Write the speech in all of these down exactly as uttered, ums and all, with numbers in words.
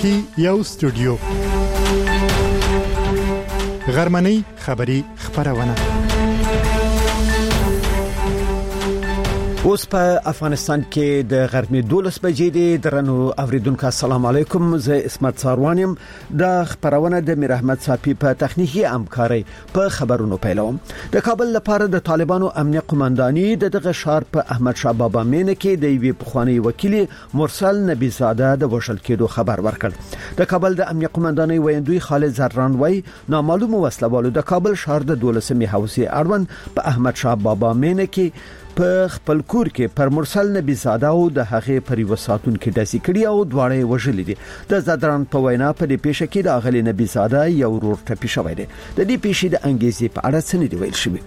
کې یو استودیو غرمنۍ خبری خبرونه. اوس په افغانستان کې د غرمې دولس بجې دي. درنو اوریدونکو السلام علیکم، زه اسمت ساروانم. د خبرونه د میر احمد صافی په تخنیکی همکاري په خبرونو پیلوم. د کابل لپاره د طالبانو امنیه قومنداني د دغه شهر په احمد شاه بابا مینه کې د یوې پخوانی وکیل مرسل نبی زاده د وشل کېدو خبر ورکړ. د کابل د امنیه قومنداني ویندوی خالد زران وای نامعلوم وسلوالو د کابل شهر د دولسمې حوزې اړوند په احمد شاه بابا مینه کې په خپل کور کې پر مرسل نبی زاده او د هغې پر وساتون کې داسې کړي او دواړه وژلې دي. د زدران په وینا په دې پیښه کې د اغلی نبی زاده یو ورور ټپي شوی دی. د دې پیښې د انګیزې په اړه څه نه دی ویل شوی.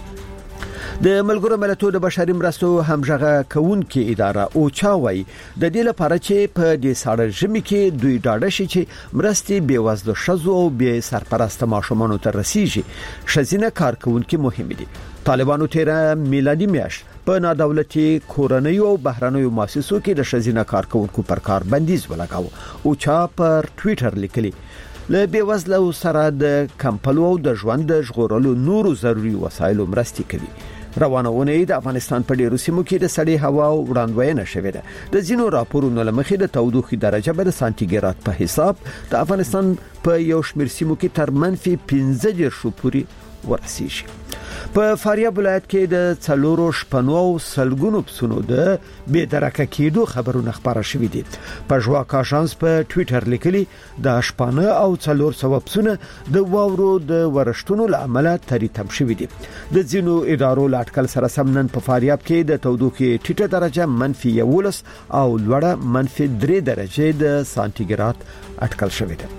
د ملګرو ملتونو د بشري مرستو همغږه کوونکې اداره او چاوي د دې لپاره چې په دې ساړه ژمي کې دوی ډاډه شي چې مرستې بې وزله شذو او بې سرپرسته ماشومانو ته رسیږي. شزینه کارکونکو مهم دي. طالبانو تیرا میلادي میاش په نادولتي کورنۍ او بهرنیو مؤسسو کې د شزینه کارکونکو پر کار بندیز ولګاو او چا پر ټوئیټر لیکلي له بې وزله سره د کمپلو او د ژوند د ژغورلو نورو ضروري وسایلو مرستې کوي. روانه اونۍ د افغانستان په ډیرو سیمو کې د سړې هوا وړاندوینه شوې ده. د ځینو راپورونو لمخې د تودوخې درجه به د سانتیګراد په حساب د افغانستان په یو شمېر سیمو کې تر منفي پنځه دېرش پورې ورسیږي. په فاریاب ولایت کې د څلورو شپنو او سلګونو پسونو د بې درکه کېدو خبرونه خبره شوې دي. په ژوا کاشانس په ټوئیټر لیکلي د شپانه او څلور سو پسونه د واورو د ورشتونو لامل تریتم شوې دي. د ځینو ادارو لاټکل سره سمنن په فاریاب کې د تودوخې ټیټه درجه منفي یولس او لوړه منفي درې درجه د سانتیګراد اټکل شوې ده.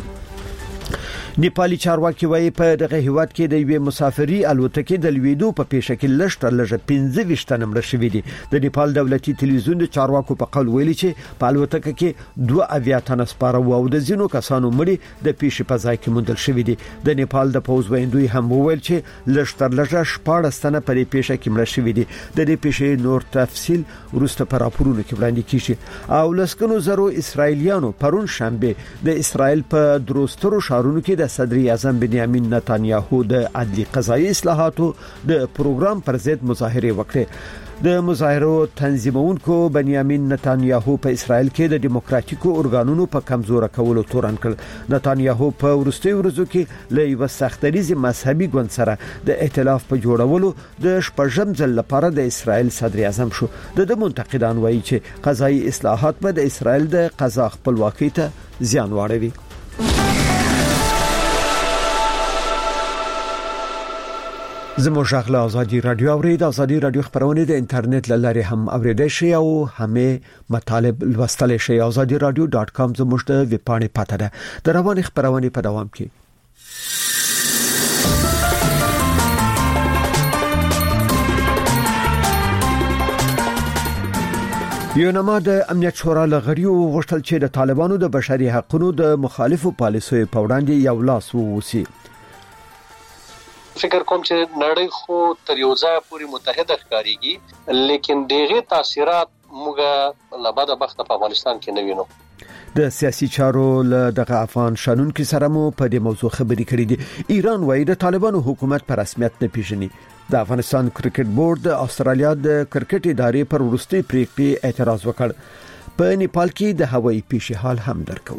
نیپالي چارواکي وایي په دغه هیواد کې د یوې مسافري الوتکې د لویدو په پیښه کې لږ تر لږه پنځه ویشت تنه مړه شوي دي. د نیپال دولتي تلویزیون د چارواکو په قول ویلي چې په الوتکه کې دوه اویا تنه سپاره وو او د ځینو کسانو مړي د پیښې په ځای کې موندل شوي دي. د نیپال د پوز ویندوی هم وویل چې لږ تر لږه شپاړس تنه په دې پیښه کې مړه شوي دي. د دې پیښې نور تفصیل وروسته په راپورونو کې وړاندې کیږي. او لسکنو زرو اسرایلیانو پرون شنبه د اسرایل په دروسترو شهرونو کې د صدر اعظم بنیامین نتانیاهو د عدلي قضایي اصلاحاتو د پروګرام پر ضد مظاهره وکړه. د مظاهرو تنظیمونکو بنیامین نتانیاهو په اسرائیل کې د دیموکراتیکو ارګانونو په کمزور کولو تورن کړ. نتانیاهو په وروستیو ورځو کې له یو سختریز مذهبي ګوند سره د ائتلاف په جوړولو د شپږم ځل لپاره د اسرائیل صدر اعظم شو. د منتقدان وایي چې قضایي اصلاحات به د اسرائیل د قضا خپلواکۍ ته زیان واړوي. زموږ غږ ازادي رادیو اورید. ازادي رادیو خبرونه د انټرنیټ لارې هم اوریدئ شئ او همې مطالب لوستل شئ. ازادي رادیو ډاټ کام زموږ د ویب پاڼې پته ده. د رواني خبرونه په دوام کې یونما د امنیت شورا لغړیو غوښتل چې د طالبانو د بشري حقوقو د مخالفو پالیسیو په وړاندې یو لاس ووسی. فکر کوم چې نړۍ خو تر یو ځای پورې متحده ښکاریږي، لیکن دغه تاثیرات موږ لباده بخت په افغانستان کې نه وینو. د سیاسي چارو له دغه افغان شانونکو سره مو په دې موضوع خبرې کړې دي. ایران وایي د طالبانو حکومت پر رسمیت نه پیژني. د افغانستان کرکټ بورډ د استرالیا د کرکټ ادارې پر وروستي پریکړې اعتراض وکړ. په نیپال کې د هوایي پیښې حال هم درکو.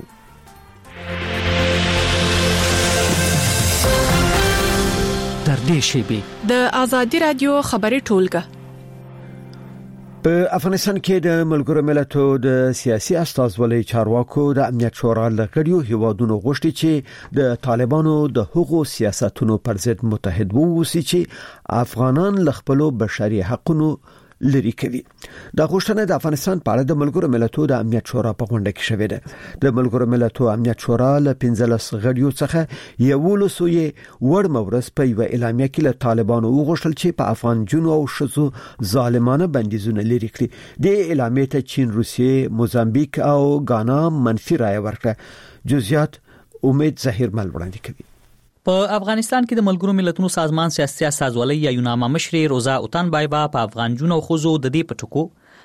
در دې شیبه د ازادي رادیو خبري ټولګه. په افغانستان کې د ملګرو ملتونو د سیاسي استازولۍ چارواکو د امنیت شورا لغړیو هیوادونو غوښتي چې د طالبانو د حقوقو سیاستونو پر ضد متحد ووسی چې افغانان لخپلو بشري حقوقو لري کوي. دا غوښتنه د افغانستان په اړه د ملګرو ملتونو د امنیت شورا په غونډه کې شوې ده. د ملګرو ملتونو امنیت شورا له پنځلس غړیو څخه یولسو یې وړ مورس په یو اعلامیه کې له طالبانو وغوښتل چې په افغان جنو او شذو ظالمانه بندیزونه لري کړي. د اعلامیې ته چین، روسیې، موزامبیک او غانا منفي رائے ورکړه. جزئیات امید ظاهر مل وړاندې کوي. په افغانستان کې د ملګرو ملتونو سازمان سیاسي سازولۍ یا یوناما مشر روزا اوتان بایبا په افغان جنو خوځو د دې پټکو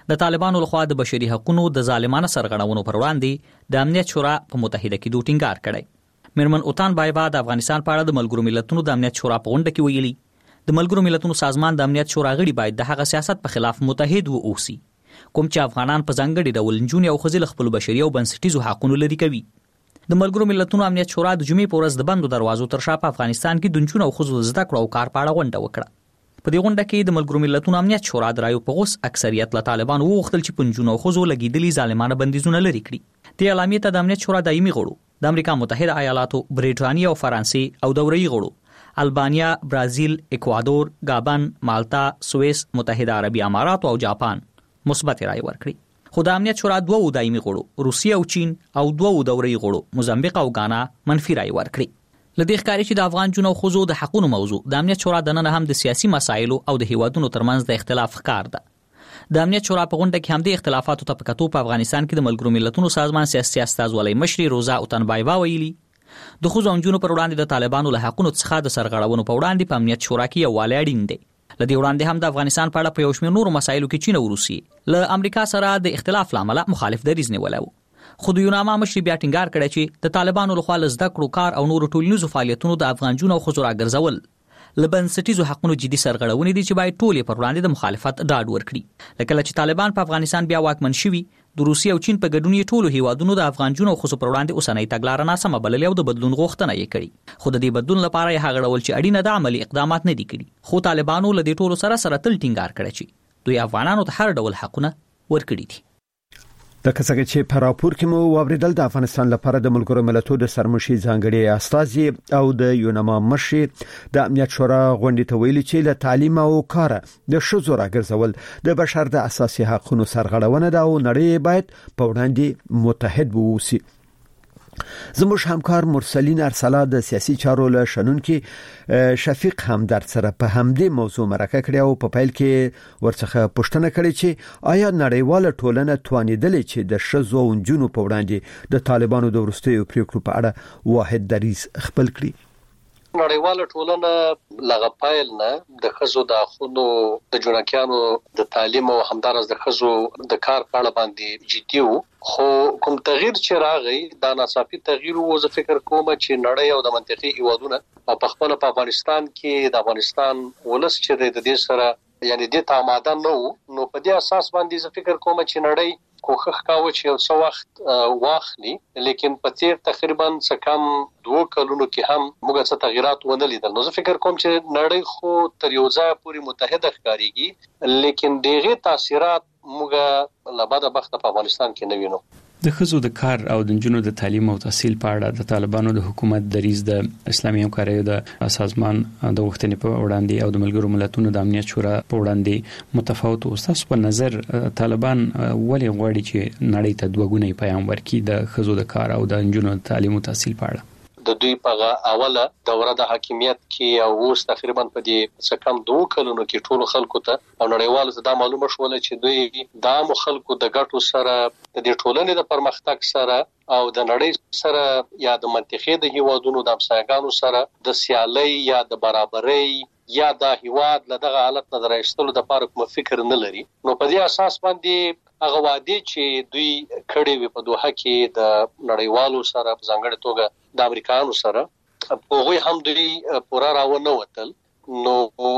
د طالبانو لخوا د بشري حقوقو د ظالمانه سرغړونو پر وړاندې د امنیت شورا په متحده کېدو ټینګار کړی. میرمن اوتان بایبا د افغانستان په اړه د ملګرو ملتونو د امنیت شورا په غونډه کې ویلي د ملګرو ملتونو سازمان د امنیت شورا غړي باید د هغه سیاست په خلاف متحد ووسی کوم چې افغانان په ځانګړي ډول نجونې او ښځې له خپلو بشري او بنسټیزو حقوقو لرې کوي. د ملګرو ملتونو امنیت شورا د جمعې په ورځ د بندو دروازو تر شا په افغانستان کې د نجونو او ښځو زده کړو او کار په اړه غونډه وکړه. په دې غونډه کې د ملګرو ملتونو امنیت شورا د رایو په غوس اکثریت له طالبانو وغوښتل چې په نجونو او ښځو لګېدلي ظالمانه بندیزونه لرې کړي. دې اعلامیې ته د امنیت شورا دایمي غړو د امریکا متحده ایالاتو، برېټانیا او فرانسې او دوري غړو البانیا، برازیل، اکوادور، گابن، مالتا، سوئیس، متحده عربي امارات او جاپان مثبت رائے ورکړي. خو د امنیت شورا دوه دایمي غړو روسیه او چین او دوه دوري غړو موزمبیق او غانا منفي رائے ورکړي. لدې ښکاري چې د افغان جنو خوځو د حقوقو موضوع د امنیت شورا د نن هم د سیاسي مسایلو او د هیوادونو ترمنځ د اختلاف ښکار ده. د امنیت شورا په غونډه کې هم د اختلافاتو ته په کتو په افغانستان کې د ملګرو ملتونو سازمان سیاسي استازولۍ مشري روزا اوتن بایبا ویلي د خوځو او جنو پر وړاندې د طالبانو له حقوقو څخه د سرغړونو په وړاندې په امنیت شورا کې یووالی اړین دی. لدې وړاندې هم د افغانستان په اړه په یو شمېر نورو مسایلو کې چین او روسیې له امریکا سره د اختلاف لامل مخالف دریځ نیولی و. خو د یوناما مشري بیا ټینګار کړی چې د طالبانو لخوا له زده کړو، کار او نورو ټولنیزو فعالیتونو د افغان جنو او ښځو راګرځول له بنسټیزو حقوقو جدي سرغړونې دي چې باید ټول یې پر وړاندې د مخالفت ډاډ ورکړي. لکه چې طالبان په افغانستان بیا واکمن شوي، د روسیې او چین په ګډون یې ټولو هیوادونو د افغان جنو او ښځو پر وړاندې اوسنۍ تګلاره ناسمه بللې او د بدلون غوښتنه یې کړې. خو د دې بدلون لپاره یې هغه ډول چې اړینه ده عملي اقدامات نه دي کړي. خو طالبانو له دې ټولو سره سره تل ټینګار کړی چې دوی افغانانو ته هر ډول حقونه ورکړي دي. د کسګه چې په راپور کې مو واوریدل د افغانستان لپاره د ملګرو ملتونو د سرمشي ځانګړي استازي او د یوناما مشري د امنیت شورا غونډې ته ویلي چې له تعلیم او کار د ښځو راګرځول د بشر د اساسي حقوقو سرغړونه ده او نړۍ باید په وړاندې متحد ووسی. زموږ همکار مرسلین ارسلا د سیاسي چارو له شنونکو شفیق همدرد سره په همدې موضوع مرکه کړې او په پیل کې ورڅخه پوښتنه کړې چې آیا نړیواله ټولنه توانیدلې چې د ښځو او نجونو په وړاندې د طالبانو د وروستیو پریکړو په اړه واحد دریځ خپل کړي؟ نړیواله ټولنه لغه پایل نه د ښځو د حقوقو د جنکیانو د تعلیم او همدارس د ښځو د کار په اړه باندې جدي وو. خو کوم تغییر چې راغی دا ناڅاپي تغییر وو. زه فکر کوم چې نړۍ او د منطقي هیوادونه په خپل په افغانستان کې د افغانستان ولس چې د دې سره یعنی د تاماده نو نو په دې اساس باندې زه فکر کوم چې نړۍ کوخه کاوه چې یو څو وخت واخلي، لیکن په تیر تقریبا څه کم دوه کلونو کې هم موږ څه تغیرات ونه لیدل. نو زه فکر کوم چې نړۍ خو تر یو ځای پورې متحده ښکاریږي، لیکن دغه تاثیرات موږ لباده بخت په افغانستان کې نه وینو. د ښځو د کار او د نجونو د تعلیم او تحصیل په اړه د طالبانو د حکومت دریځ د اسلامي همکاریو د سازمان د غوښتنې په وړاندې او د ملګرو ملتونو د امنیت شورا په وړاندې متفاوت او تاسو په نظر طالبان ولې غواړي چې نړۍ ته دوه ګونی پیغام ورکړي د ښځو د کار او د نجونو د تعلیم او تحصیل په اړه؟ د دوی په اوله دوره د حاکمیت کې او اوس تقریبا په دې څه کم دوه کلونو کې ټول خلکو ته او نړیوالو ته دا معلومه شول چې دوی د عام خلکو د ګټو سره د دې ټولنې د پرمختګ سره او د نړۍ سره یا د منطقې د هیوادونو د همسایګانو سره د سیالي یا د برابرۍ یا د هیواد له دغه حالت نه درایستلو د لپاره کوم فکر نه لري. نو په دې اساس باندې هغه وادي چې دوی کړي وي په دوحه کې د نړیوالو سره په ځانګړي توګه د امریکایانو سره په هغه هم دوی پورا راونه وتل. نو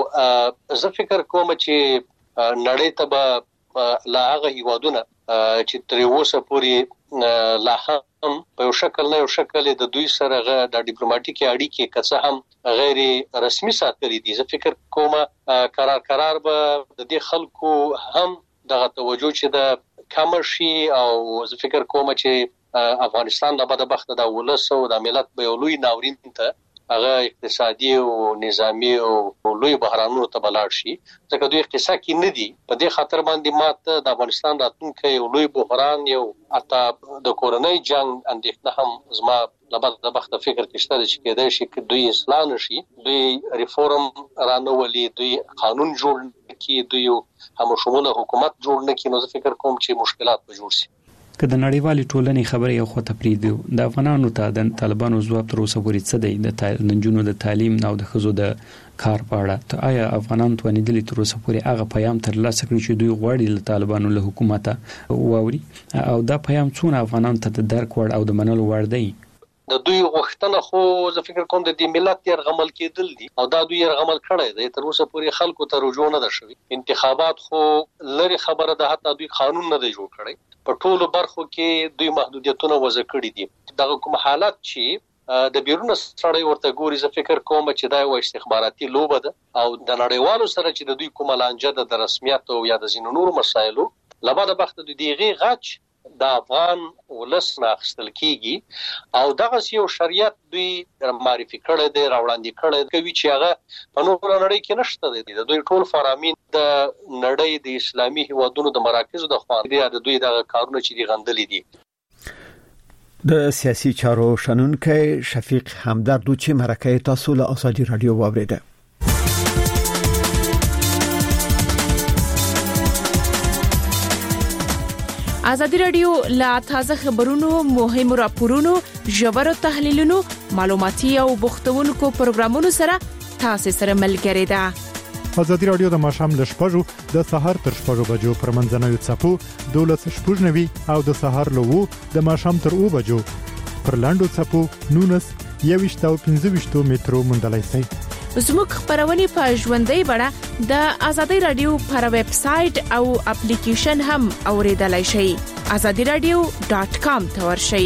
زه فکر کوم چې نړۍ ته به لا هغه هیوادونه چې تر اوسه پورې لا هم په یو شکل نه یو شکل د دوی سره د ډیپلوماټیکي اړیکې کڅه هم غیر رسمي ساتري دي. زه فکر کوم قرار قرار به د دې خلکو هم دغه توجه چې د کمرشي او زه فکر کوم چې افغانستان د بده بخت د ولس او د ملت به یو لوی ناورین ته هغه اقتصادي او نظامی او لوی بحرانونو ته بلاړ شي، ځکه دوی اقتصاد کې نه دي. په دې خاطر باندې ماته د افغانستان راتلونکي یو لوی بحران یو اته د کورونای جنگ اندېښنه هم زما لبد بخت فکر کې شته چې کېدای شي چې دوی اصلاح نشي، دوی ریفورم رانولي، دوی قانون جوړ کړي، دوی هم شموله حکومت جوړ نه کړي. نو زه فکر کوم چې مشکلات به جوړ شي. که د نړیوالې ټولنې خبرې یو خو ته پریږدو د افغانانو ته د طالبانو ځواب تر اوسه پورې څه دی د نجونو د تعلیم او د ښځو د کار په اړه؟ ته آیا افغانان توانیدلي تر اوسه پورې هغه پیغام ترلاسه کړي چې دوی غواړي له طالبانو له حکومته واوري، او دا پیغام څونه افغانانو ته د درک وړ او د منلو وړ دی؟ د دوی غوښتنه خو زه فکر کوم د دې ملت يرغمل کېدل دي او دا دوی يرغمل کړی دی. تر اوسه پورې خلکو ته رجوع نه ده شوی. انتخابات خو لري خبره ده، حتی دوی قانون نه دی جوړ کړی. په ټولو برخو کې دوی محدودیتونه وضع کړي دي. دغه کوم حالت چې د بیرون سره ورته ګوري، زه فکر کوم چې دا یو استخباراتي لوبه ده او د نړیوالو سره چې د دوی کومه لانجه د رسمیت او یا د ځینو نورو مسایلو لباده بخت د دیغه غچ د افغان ولس نه اخیستل کیږي او دغه یو شریعت دوی معرفي کړی دی، راوړاندې کړی کوي چې هغه په نور نړۍ کې نشته دی. د دوی ټول فرامین د نړۍ د اسلامي هیوادونو د مراکزو د خوان دي، د دوی دغه کارونه چې دی غندلې دي. د سیاسي چارو شنونکي شفیق همدردو چې مرکه تاسو له ازادي رادیو واوریده. ازادي رادیو لا تازه خبرونو، مهمو راپورونو، ژورو تحلیلونو، معلوماتي او بوختونکو پروګرامونو سره تاسو سره ملګری ده. ازادي رادیو د ماشام له شپږو د سهار تر شپږو بجو پر منځنوي چپو دولس شپږنوي او د سهار له وو د ماشام تر او بجو پر لاندو چپو نونس یويشت او پنځه مترو مندلای سي. زموږ خبرونه په ژوندۍ بڼه د ازادي رادیو پر ویب سټ او اپلیکیشن هم اوریدلای شئ. azadi radio dot com ته ورشئ.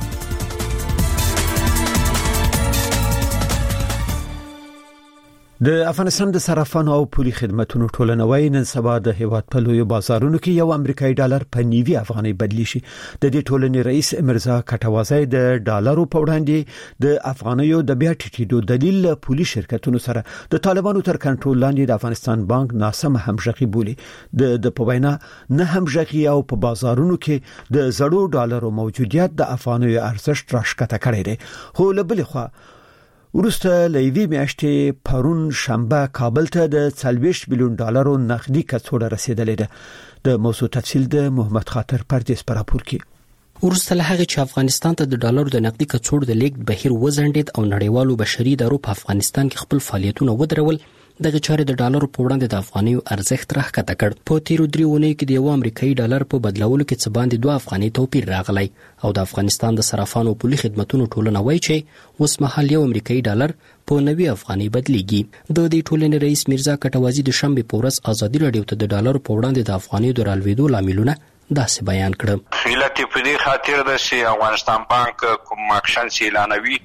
د افغانستان د صرافانو او پولي خدماتو ټولنوي نن سبا د هیواد په لوی بازارونو کې یو امریکایي ډالر په نیوي افغاني بدلی شي. د دې ټولنې رئیس مرزا کټوازی د ډالرو په وړاندې د افغانیو د بیا ټیټېدو دلیل پولي شرکتونو سره د طالبانو تر کنټرول لاندې د افغانستان بانک ناسم همغږي بولي. د د پوینا نه همغږي او په بازارونو کې د زړو ډالرو موجودیت د افغانیو ارزښت راښکته کړی دی. خو له بل خوا ورسته لوي میاشتې پرون شنبه کابل ته د څلوېښت میلیون ډالرو نقدي کڅوړه رسیدلې ده. د موضوع تفصیل د محمد خاطر پردیس پر راپور کې. ورسته له هغه چې افغانستان ته د ډالرو د نقدي کڅوړو د لیږد بهیر وزنډید او نړیوالو بشري ادارو په افغانستان کې خپل فعالیتونه ودرول، دغه چارې د ډالرو په وړاندې د افغانیو ارزښت راښکته کړ. په تیرو درې اونیو کې د یو امریکایي ډالر په بدلولو کې څه باندې دوه افغاني توپیر راغلی او د افغانستان د صرافانو پولي خدماتو ټولنه وایي چې اوس مهال یو امریکایي ډالر په نوي افغاني بدلیږي. د دې ټولنې رئیس مرزا کټوازی د شنبه په ورځ ازادي رادیو ته د ډالرو په وړاندې د افغانیو د رالوېدو لاملونه داسې بیان کړ. علت په دې خاطر ده چې افغانستان بانک کوم اکشن اعلانوي،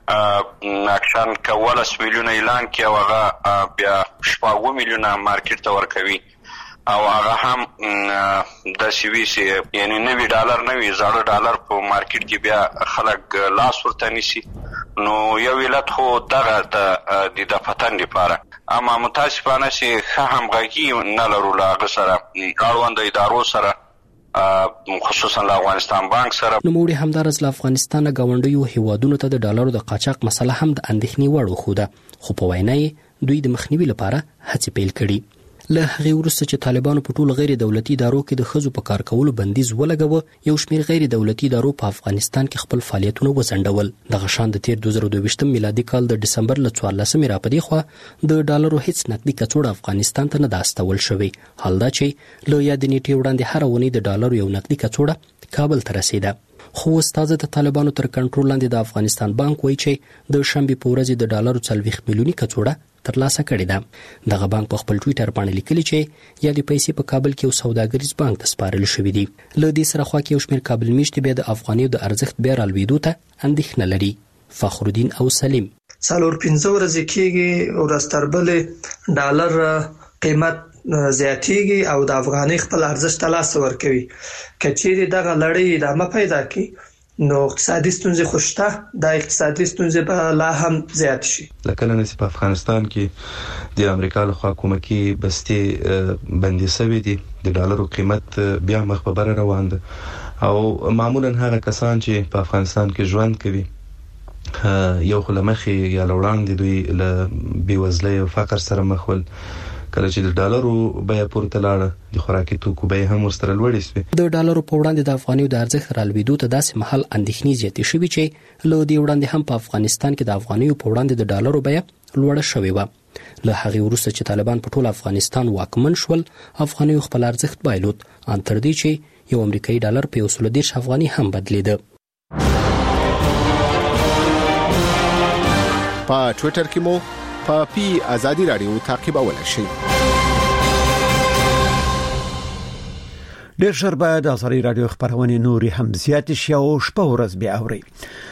اکشن کولس میلیونه اعلان کې او هغه بیا شپږ میلیونه مارکیټ ته ورکوي او هغه هم د سیوی سي یعنی نوی ډالر نوی زړه ډالر په مارکیټ کې بیا خلک لاس ورته نیسي. نو یو علت خو دغه د د فتن لپاره، اما متاسفانه چې ښه همغږي نه لرو له هغه سره اړوند ادارو سره، خصوصا له افغانستان بانک سره. نوموړي همدارس له افغانستان غونډیو هیوادونو ته د ډالرو د قاچاق مسله هم د اندېښنې وړ وښوده، خو په وینا یې دوی د مخنیوي لپاره هڅې پیل کړي. له هغې وروسته چې طالبانو په ټولو غیر دولتي ادارو کې د ښځو په کار کولو بندیز ولګوه، یو شمېر غیر دولتي ادارو په افغانستان کې خپل فعالیتونه وځنډول. دغه شان د تیر دوه زره دوه میلادي کال د ډسمبر له څوارلسمې راپدې خوا د ډالرو هیڅ نقدي کڅوړه افغانستان ته نه ده استول شوې. حال دا چې له یادې نیټې وړاندې هره اونۍ د ډالرو یو نقدي کڅوړه کابل ته رسیده. خو استاد د طالبانو تر کنټرول لاندې د افغانستان بانک وایي چې د شنبه په ورځ د ډالرو څلوېښت میلیوني کڅوړه ترلاسه کړې ده. دغه بانک په خپل ټویټر باندې لیکلي چې یا د پیسې په کابل کې یو سوداګریز بانک ته سپارل شوې دي. له دې سره خوا کې یو شمېر کابل میشتې بیا د افغانیو د ارزښت بیا رالوېدو ته اندېښنه لري. فخرالدین او سلیم څلور پنځه ورځې کېږي ورځ تر بلې ډالر قیمت زیاتېږي او د افغاني خپل ارزښت ته لاس ورکوي. که چیرې دغه لړۍ ادامه پیدا کړي نو اقتصادي ستونزې خوشته، د اقتصادي ستونزې به لا هم زیات شي. لکه نن په افغانستان کې د امریکا له خوا کومکي بستي بندي شوی دي، د ډالرو قیمت بیا مخ په بره روان ده او معمولا هغه کسان چې په افغانستان کې ژوند کوي یو خلمخي یا لوړاندې دوی له بیوزلۍ او فقر سره مخ ول، کله چې د ډالرو بیه پورته لاړه د خوراکي توکو بیه هم ورسره لوړې شوې. د ډالرو په وړاندې د افغانیو د ارزښت رالوېدو ته داسې محل اندېښنې زیاتې شوې چې له دې وړاندې هم په افغانستان کې د افغانیو په وړاندې د ډالرو بیه لوړه شوې و. له هغې وروسته چې طالبان په ټول افغانستان واکمن شول، افغانیو خپل ارزښت بایلود، ان تر دې چې یو امریکایي ډالر په یو سل او دېرش افغاني هم بدلیده. په ټوئیټر کې مو په پی آزادی رادیو تعقیبولای شئ. ډېر ژر به د آزادی رادیو خبرونه نوري هم زیات شي او شپه ورځ به اوري.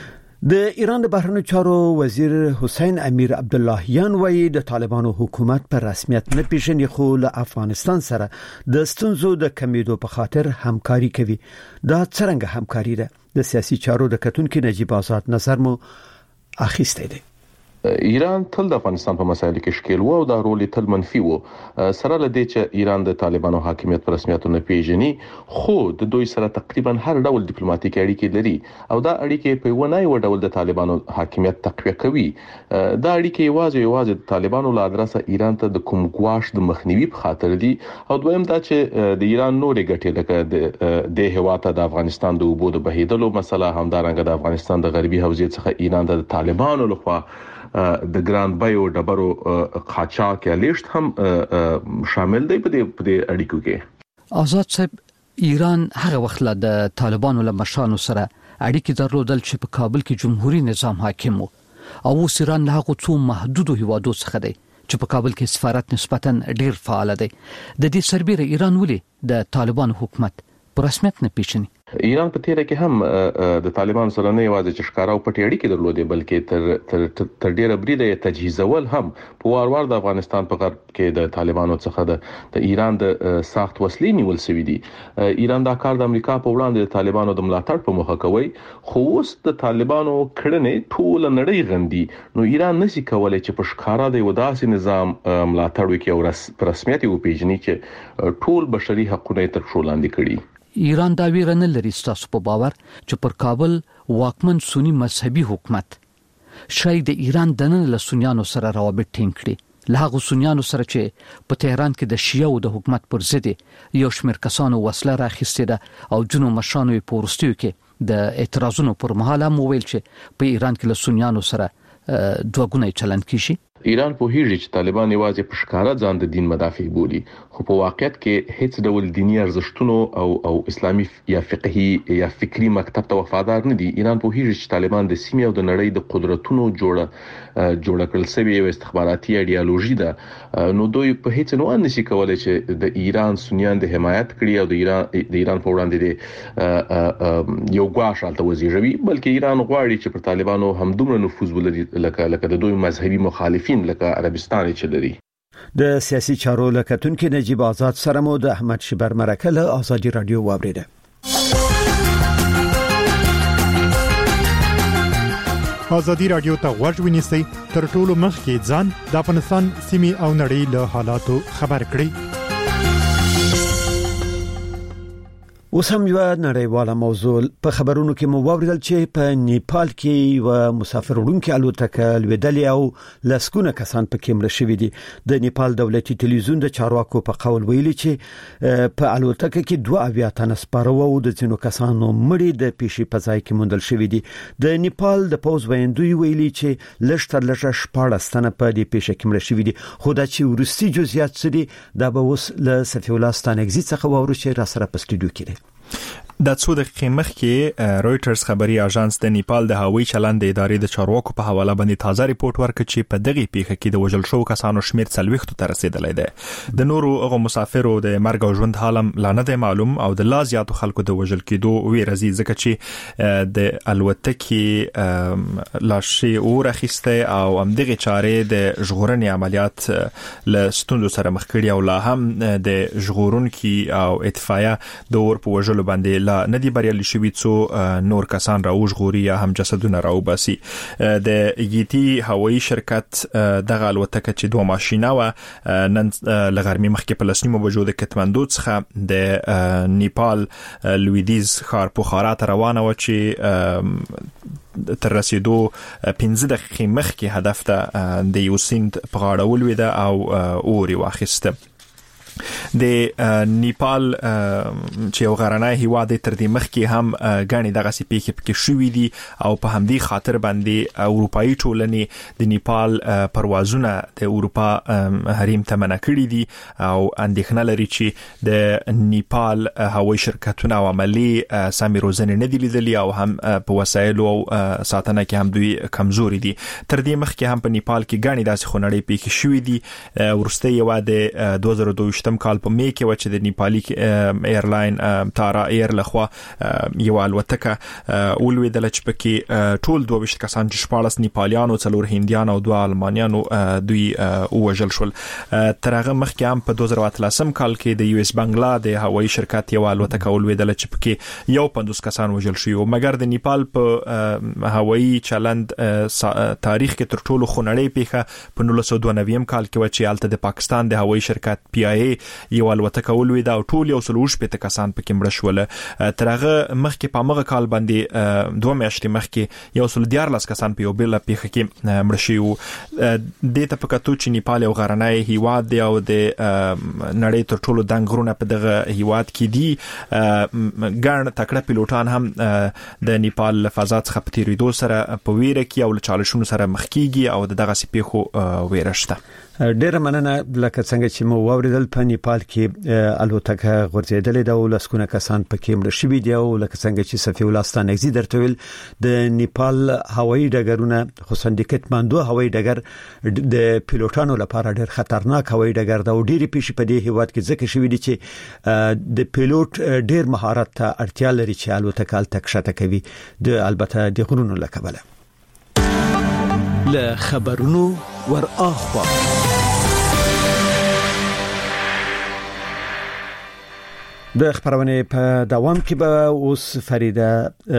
د ایران د بهرنیو چارو وزیر حسین امیر عبداللهیان وایي د طالبانو حکومت پر رسمیت نه پیژني، خو له افغانستان سره د ستونزو د کمیدو په خاطر همکاري کوي. دا څنګه همکاري ده؟ د سیاسي چارو د کتونکو نجیب آزاد نظر مو اخیسته دی. ایران تل د افغانستان په مسایلو کې شکیل وو او دا رول تل منفي وو. سره لدې چې ایران د طالبانو حاکمیت پر رسمیت نه پیژني، خو د دوی سره تقریبا هر ډول ډیپلوماټیک اړیکې لري او دا اړیکې په ونه یو ډول د طالبانو حاکمیت تقویه کوي. دا اړیکې یوازې یوازې د طالبانو له ادرسه ایران ته د کوم ګواښ د مخنیوي په خاطر دي، او دویم دا چې د ایران نورې ګټې لکه د هیواته د افغانستان د اوبو د بهیدلو مسله، همدارنګه د افغانستان د غربي حوزې څخه ایران د طالبانو لخوا د ګران بایو ډبرو قاچاق یا لیشت هم شامل دی په دې اړیکو کې. آزاد صاحب، ایران هغه وخت له د طالبانو له مشرانو سره اړیکې درلودل چې په کابل کې جمهوریت نظام حاکم وو، او اوس ایران له هغو څو محدودو هیوادو څخه دی چې په کابل کې سفارت نسبتاً ډیر فعال دی. د دې سربېره ایران ولې د طالبانو حکومت په رسمیت نه پیژني؟ ایران په تیره کې هم د طالبانو سره نه یوازې چې ښکارا او پټې اړیکې درلودې، بلکې تر تر تر ډیره بریده یې تجهیزول هم په وار وار د افغانستان په غرب کې د طالبانو څخه د د ایران د ساخت وسلې نیول شوې دي. ایران دا کار د امریکا په وړاندې د طالبانو د ملاتړ په موخه کوي، خو اوس د طالبانو کړنې ټول نړۍ غندي، نو ایران نشي کولای چې په ښکارا د وداسي نظام ملاتړ وکړي او رس رسمیت یې وپیژني چې ټول بشري حقوق تر پښو لاندې کړي. ایران دا ویره نه لري ستاسو په باور چې پر کابل واکمن سنی مذهبي حکومت شاید د ایران د نن له سنیانو سره روابط ټینګ کړي، له هغو سنیانو سره چې په تهران کې د شیعه او د حکومت پر ضد یو شمېر کسانو وسله راخیستې ده او جنو مشرانو یې په وروستیو کې د اعتراضونو پر مهال هم وویل چې په ایران کې له سنیانو سره دوه ګونی چلند کیږي. ایران په هیڅ چې طالبان یوازې په ښکارا ځان د دین مدافع بولي، خو په واقعیت کې هیڅ ډول دینی ارزښتونو او او اسلامي یا فقهي یا فکری مکتب ته وفادار نه دي. ایران په هیڅ چې طالبان د سیمې او د نړۍ د قدرتونو جوړه جوړ کړل سوي یو استخباراتي ایډیالوژي ده، نو دوی په هیڅ نه نشي کولای چې د ایران سنیان د حمایت کړي او د ایران د ایران په وړاندې د یو ګواښ حالت وزیږوي، بلکې ایران غواړي چې پر طالبانو هم دومره نفوذ ولري لکه لکه د دوی مذهبي مخالفین لکه عربستان چې لري. د سیاسي چارو لکتونکو نجیب آزاد سره مو د احمد شبر مرکه له آزادی رادیو واوریده. آزادی رادیو ته غوږ ونیسئ، تر ټولو مخکې ځان د افغانستان سیمې او نړۍ له حالاتو خبر کړئ. اوس هم یو نړیواله موضوع په خبرونو کې مو واوریدل چې په نیپال کې یو مسافر وړونکي الوتکه لویدلې او لسګونه کسان پکې مړه شوي دي. د نیپال دولتي تلویزیون د چارواکو په قول ویلي چې په الوتکه کې دوه اویا تنه سپاره وو او د ځینو کسانو مړي د پیښې په ځای کې موندل شوي دي. د نیپال د پوز ویندوی ویلي چې لږ تر لږه شپاړس تنه په دې پیښه کې مړه شوي دي، خو دا چې ورستي جزئیات څه دي دا به اوس له صفی الله ستانګزي څخه واورو چې را سره په سټوډیو کې دي. د څو دقیقې مخکې رويټرز خبري اژانس د نیپال د هوایي چلند د ادارې د چارواکو په حواله باندې تازه ریپورت ورکړ چې په دغه پیښه کې د وژل شو کسانو شمېر څلوېښت ته رسیدلی دی. د نورو هغه مسافرو د مرګ او ژوند حالم لا نه دی معلوم او د لا زیاتو خلکو د وژل کېدو ویره زی ځکه چې د الوتکې لاشي اور اخیسته او همدغه چارې د ژغورنې عملیات له ستونزو سره مخ کړي او لا هم د ژغورونکو او اتفاقیه د اور په وژلو باندې لا ندی بریالي شوی څو نور کسان راوژغوري یا هم جسدونه راوباسي. د ایګیتی هوایي شرکت دغه الوتکه چې دوه ماشینه و نن لغرمې مخکې په لسنیمو بجو د کټماندو څخه د نیپال لویدیز ښار پوخارا ته روانه و چې تر رسیدو پنځه دقیقې مخکې هدف ته د یو سیند په غاړه ولویده او اوري واخیسته. د نیپال چې یو غرنی هیواد تر دې مخکې هم غاڼې دغه سي پیښې پکې شوې دي او په همدې خاطر باندې اروپאי ټولنې د نیپال پروازونه د اروپا حریم ته منع کړي دي او اندېښنه لري چې د نیپال هوایي شرکتونه او عملی سمې روزنې نه دي لیدلي او هم په وسایلو او ساتنه کې هم دوی کمزوري دي. تر دې مخکې هم په نیپال کې غاڼې داسې خونړۍ پیښې شوې دي. ورسته یو د دوه زره دوه تم کال په می کې و چې د نیپالي ایرلاین تارا ایر لخوا یو الوتکه ولویدل چې پکې ټول دوه ویشت کسان چې شپاړس نیپالیانو څلور هندیان او دوه المانیانو دوی وژل شول. تر هغه مخکې هم په دوه زره اتلسم کال کې د یو اس بنگلا د هوایي شرکت یو الوتکه ولویدل چې پکې یو پنځوس کسان وژل شوی او مګر د نیپال په هوایي چلند تاریخ کې تر ټولو خونړۍ پیښه په نولس سوه دوه نوي کال کې و چې الته د پاکستان د هوایي شرکت پی آی ای یو الوتکه ولویده او ټول یو سلوش پته کسان پکې مړ شول. تر هغه مخکې په مغه کال باندې دوه میاشتې مخکې یو سل دیارلس کسان په یو بل پیښه کې مړ شوی. د ته پکاتو چې نیپال یو غرنی هیواد دی او د نړۍ تر ټولو دنګ غرونه په دغه هیواد کې دي. ګڼ تکړه پیلوټان هم د نیپال فضا څخه په تیریدو سره په ویره کې او چالشونو سره مخ کیږي او دغه سي پیښو ویرشته. ډیره مننه. لکه څنګه چې مو واوریدل په نیپال کې الوتکه غورځیدلې ده او لسکونه کسان پکې مړ شوي دي او لکه څنګه چې صفی الله ستانګزي درته ویل د نیپال هوایي ډګرونه خصوصا د کټماندو هوایي ډګر د پیلوټانو لپاره ډیر خطرناک هوایي ډګر ده او ډیره پیښې په دې هیواد کې ځکه شوي دي چې د پیلوټ ډیر مهارت ته اړتیا لري چې الوتکه تک شته کوي د البته د غرونو لکبله. له خبرونو ور اخوا د خبرونه په دوام کې به اوس فریده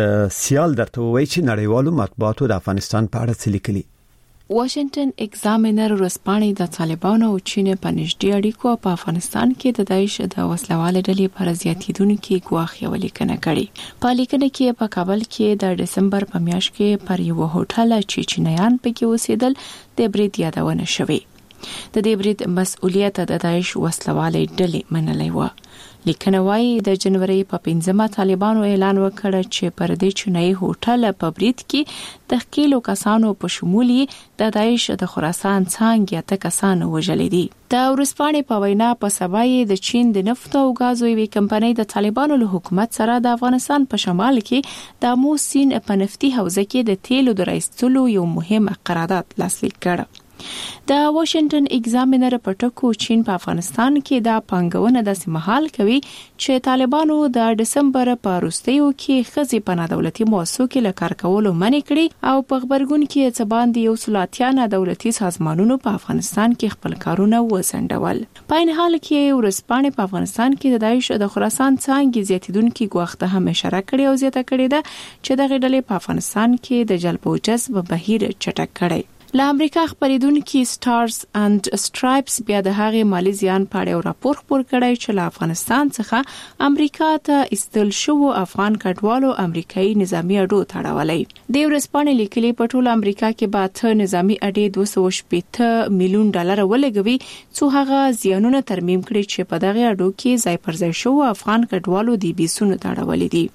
سیال درته وایي چې نړیوالو مطبوعاتو د افغانستان په اړه څه لیکلي. واشنگټن ایگزامینر ورسپانې د طالبانو او چین په نږدې اړیکو په افغانستان کې د داعش د وسلواله ډلې پر زیاتیدونکو ګواښ یو لیکنه کړې. په لیکنه کې په کابل کې د دسمبر په میاشت کې پر یو هوټل چیچنیان پکې اوسېدل د برید یادونه شوې. د دې برید مسؤلیت د داعش وسلواله ډلې منلې و. لیکنه وايي د جنوري په پنځمه طالبانو اعلان وکړ چې پر دې چنای هوټل په برید کې د خېلو کسانو په شمول د داعش د خراسان څنګه ته کسان وژل دي. د ورسپانې په وینا په سبای د چین د نفت او غازو یوې کمپنۍ د طالبانو له حکومت سره د افغانستان په شمال کې د امو سیند په نفتي حوزه کې د تیلو د رایستلو یو مهم قرارداد لاسلیک کړ. د واشنگټن ایگزامینر په ټکو چین په افغانستان کې د پنګونه د سیمهال کوي چې طالبانو د دسمبر په وروستیو کې خزي په دولتي مؤسسو کې لکار کولو منې کړي او په خبرګون کې څه باندې یو سلاتیانه دولتي سازمانونو په افغانستان کې خپل کارونه وسنډول. په ان حال کې ورسپانې په افغانستان کې د داعش د خراسان څنګه زیاتیدونکو ګواښ هم اشاره کړې او زیاته کړې ده چې د غډلې په افغانستان کې د جلب او جذب بهیر چټک کړي. له امریکا خبرېدونکو سټارز اند سټرایپس بیا د هغې مالی زیان په اړه راپور خپور کړی چې له افغانستان څخه امریکا ته استل شو افغان کډوالو امریکایي نظامی اډو تړولې. د ورسپانې لیکلي په ټول امریکا کې به ته نظامی اډې دوه سوه شپږ میلیون ډالر ولګوي څو هغه زیانونه ترمیم کړي چې په دغه اډو کې ځای پر ځای شو افغان کډوالو دی بیسونو تړولې دي.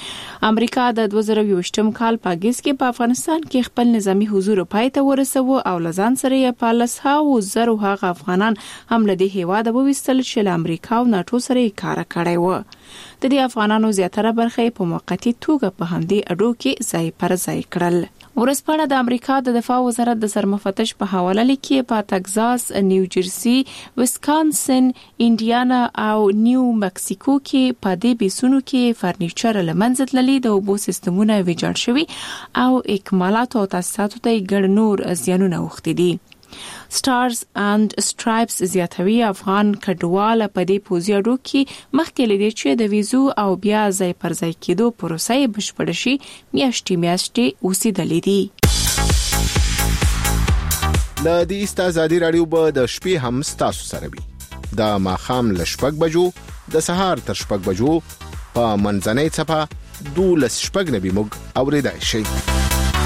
امریکا د دوه زره یوویشتم کال په اگست کې په افغانستان کې خپل نظامی حضور پای ته ورسوه او لزان سره یې په لسهاو زرو هغه افغانان هم له دې هیواده وویستل چې له امریکا او ناتو سره یې کار کړی و. د دې افغانانو زیاتره برخه په موقتی توګه په همدې اډو کې ځای پر ځای کړل. ورسپانه د امریکا د دفاع وزارت د سرمفتش په حواله لیکي په تگزاس، نیو جرسي، ویسکانسن، انډیانا او نیو مکسیکو کې په دې بیسونو کې فرنیچر لمنځه تللي د اوبو سیستمونه ویجاړ شوي او اکمالات او تاسیساتو ته ګڼ نور زیانونه اوښتي دي. سټارز اند سټرایپس زیاتوي افغان کډوال په دې پوزیاډو کې مخکې لدی چې د ویزو او بیا ځای پر ځای کېدو پروسه یې بشپړ شي میاشتې میاشتې اوسېدلې دي. د دې استازادي رادیو به د شپې هم تاسو سره وي. د ماخام ل شپږ بجو د سهار تر شپږ بجو په منځنۍ چپه دولس شپږ نبي موږ اورېدای شي.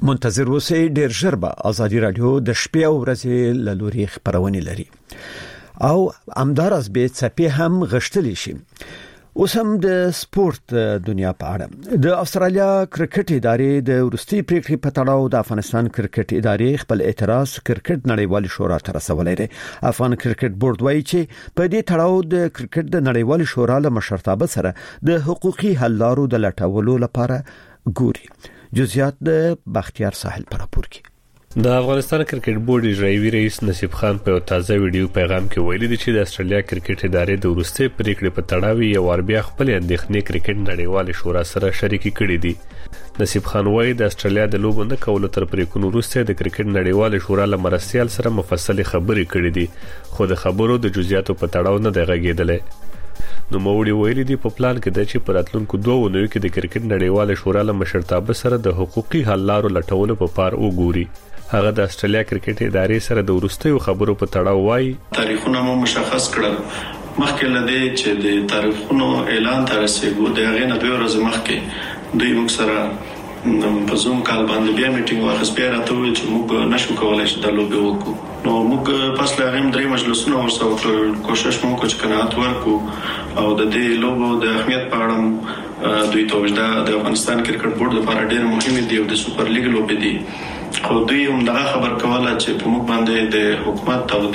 منتظر اوسئ، ډیر ژر به ازادي رادیو د شپې او ورځې له لوري خبرونه لري او همدارس به څپې هم غشتلی شي. اوس هم د سپورت دنیا په اړه د استرالیا کرکټ ادارې د ورستي پریکړې په تړاو د افغانستان کرکټ ادارې خپل اعتراض کرکټ نړیوال شورا ته رسولی دی. افغان کرکټ بورډ وایي چې په دې تړاو د کرکټ د نړیوال شورا له مشرتابه سره د حقوقي حل لارو د لټولو لپاره ګوري. جزئیات د بختیار ساحل پر راپور کې. د افغانستان کرکټ بورډ اجرایي رئیس نصیب خان په تازه ویډیو پیغام کې ویلي دی چې د استرالیا کرکټ ادارې د ورستي پریکړې په تړاو یو ور بیا خپل اندېښنې کرکټ نړیوال شورا سره شریکي کړې دي. نصیب خان وایي د استرالیا د لوبو نه کولو تر پریکونو وروسته د کرکټ نړیوال شورا له مرستيال سره مفصل خبرې کړې دي، خو د خبرو د جزئیاتو په تړاو نه دی غږېدلی. نو موړي ویلي دی په پلان کې د چې په راتلونکو دوه ونیو کې د کرکټ نړیوال شورا له مشرتابه سره د حقوقي حل لارو لټولو په پار وګوري. هغه د استرالیا کرکټ ادارې سره د ورستیو خبرو په تړاو وایي تاریخونه مو مشخص کړل. مخکې لدی چې د تاریخونو اعلان تر رسیدو د هغه نه دوه ورځې مخکې دوی موږ سره په زوم کال باندې بیا میټینګ واخیست، بیا راته ویل چې موږ نشو کولای چې د لوبي وکړو. نو موږ پس له هغه درې مجلسونه ورسره وکړل، کوشش مو وکړ چې قناعت ورکړو او د دې لوبو د اهمیت په اړه دوی توجه د افغانستان کرکټ بورډ لپاره ډېر مهم دی او د سوپر لیګ لوبې دي. خو دوی هم دا خبر کوله چې په موږ باندې د حکومت او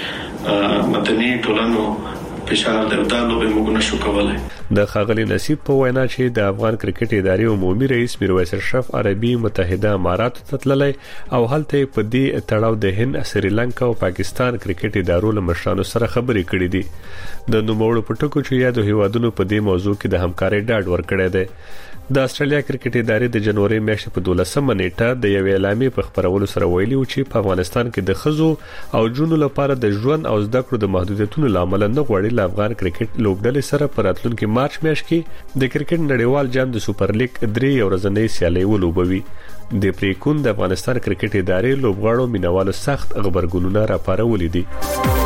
د مدني ټولنو فشار د لوبې موږ نشو کولای. د خاغلی نصیب په وینا چې د افغان کرکټ ادارې عمومي رئیس میرویس اشرف عربي متحده امارات ته تللی او هلته په دې تړاو د هند، سریلانکا او پاکستان کرکټ ادارو له مشرانو سره خبرې کړې دي. د نوموړو پټکو چې یادو هیوادونو په دې موضوع کې د همکارۍ ډاډ ورکړی دی. د استرالیا کرکټ ادارې د جنوري میاشتې په دولسمه نیټه د یو اعلامیې په خبرولو سره ویلي و چې په افغانستان کې د خزو او جنونو لپاره د ژوند او زده کړو د محدودیتونو لامل نه غوړي ل افغان کرکټ لوبډلې سره په راتلونکي مارچ میاشت کې د کرکټ نړیوال جام د سوپر لیګ درې ورځنۍ سیالۍ ولوبوي. د پریکون د افغانستان کرکټ ادارې لوبغاړو مینوالو سخت خبرګونونه راپارولي دي.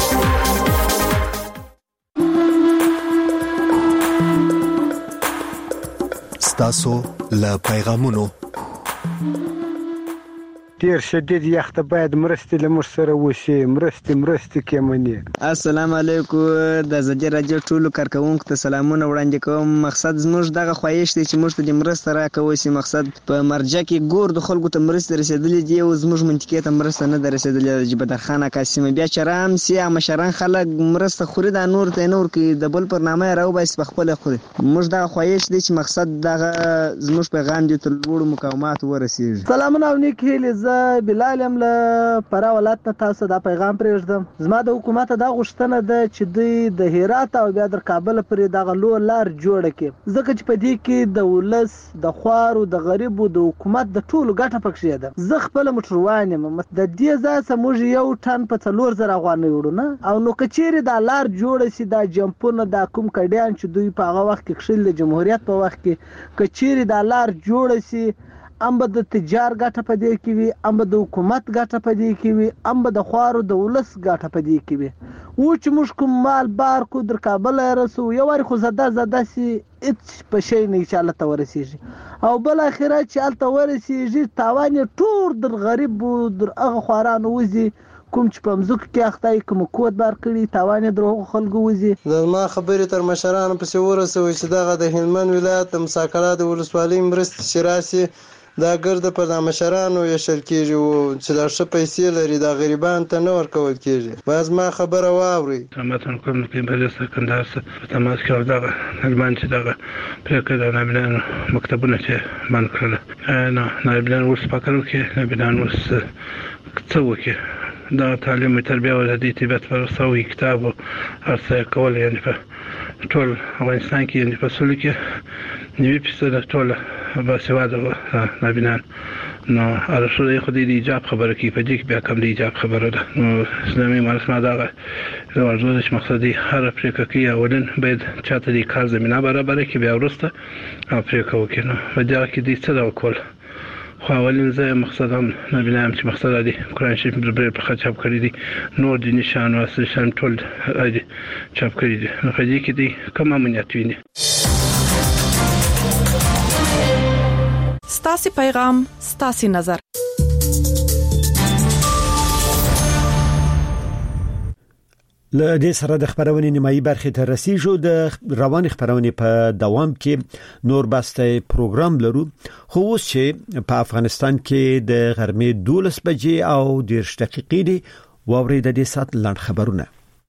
تاسو له پیغامونو ډیر شدید یخ ته باید مرستې له موږ سره وشي، مرستې مرستې کېمنې. السلام علیکم، د زجر راجو ټولو کارکونکو ته سلامونه وړاندې کوم. مقصد زموږ دغه خواهش دی چې موږ ته د مرسته راکوي شي. مقصد په مرجع کې ګور د خلکو ته مرسته رسیدلې دی او زموږ منطقې ته مرسته نه رسیدلې. د بدرخانه قاسم بیا چرام سي مشران خلک مرسته خوري د نور ته نور کې د بل پر نامه راو بس په خپل خوري. موږ دغه خواهش دی چې مقصد دغه زموږ پیغام دی تر لوړ مقامات ورسیږي. سلامونه او نیک هیله. بلال هم له پرا ولایت ته تاسو دا پیغام پرېږدم. زما د حکومت دا غوښتنه ده چې دوی د هرات او بیا د کابل پرې دغه لوی لار جوړ کړي، ځکه چې په دې کې د ولس د خوارو د غریبو د حکومت د ټولو ګټه پکې ده. زه خپل موټروان یم، د دې ځای سموږ یو ټن په څلور زره افغانۍ وړو نه او نو کچېره دا لار جوړ شي دا جمپونه دا کوم کډیان چې دوی په هغه وخت کې خشل د جمهوریت په وخت کې کچېره دا لار جوړ شي، ام به د تجار ګټه پدې کې وي، ام به د حکومت ګټه پدې کې وي، ام به د خوارو د ولس ګټه پدې کې وي. و چې موږ کوم مال بار کو در کابل رسو یو واری خو زده زده سي اڅ په شي نه چې الله ته ورسیږي او بل اخره چې الله ته ورسیږي تاوان ټول در غریب در هغه خوارانو وزي کوم چې په مزوک کې اخته کوم کود بار کړی تاوان درو خلکو وزي. زما خبرې تر مشرانو پسې ورسوي چې دغه د هلمند ولایت د مساکلات ولسوالۍ مرستې شراسي دا ګرد په نامشرانو یشل کېږي او چې دا ښه پیسې لري دا غریبان ته نه ورکول کېږي. باز ما خبره واوري سماتون کوم کې بل سکندار په تماس کې دا نړمان چې دا پرکې دا نامنان مکتبونه چې باندې کړل نو نړمان ورس پکړو کې نړمان ورس څه وکړي دا تعلیم او تربیه او د دې په ورسوي کتاب او ارسه کول یعنی په ټول افغانستان کې یعنی په سولې کې نیوي پیسه ټول باسواده نابینان نو ارشد خو دې ایجاب خبره کوي په دې کې بیا کوم دې ایجاب خبره ده. نو اسلامي مرسمه دا ورزش مقصدی هر افریقا کې اولن باید چاته دې کار زمينه برابر کړي بیا ورسته افریقا وکړي. نو په دې کې دې څه دا وکول خو اولین زه مقصدم نبینم چې مقصد دي قرآن شریف پر په چاپ کړی دي نور دي نشان او اصل شان ټول دي چاپ کړی دي. نو په دې کې دي کوم امنیت ویني. ستاسو پیغام ستاسو نظر له دې سره د خبرونې نیمایي برخه ته رسیدو. د روان خبرونې په دوام کې نور بسته پروګرام لرو، خو اوس چې په افغانستان کې د غرمې دولس بجې او دېرش دقیقې دي واوري د دې سات لاند خبرونه.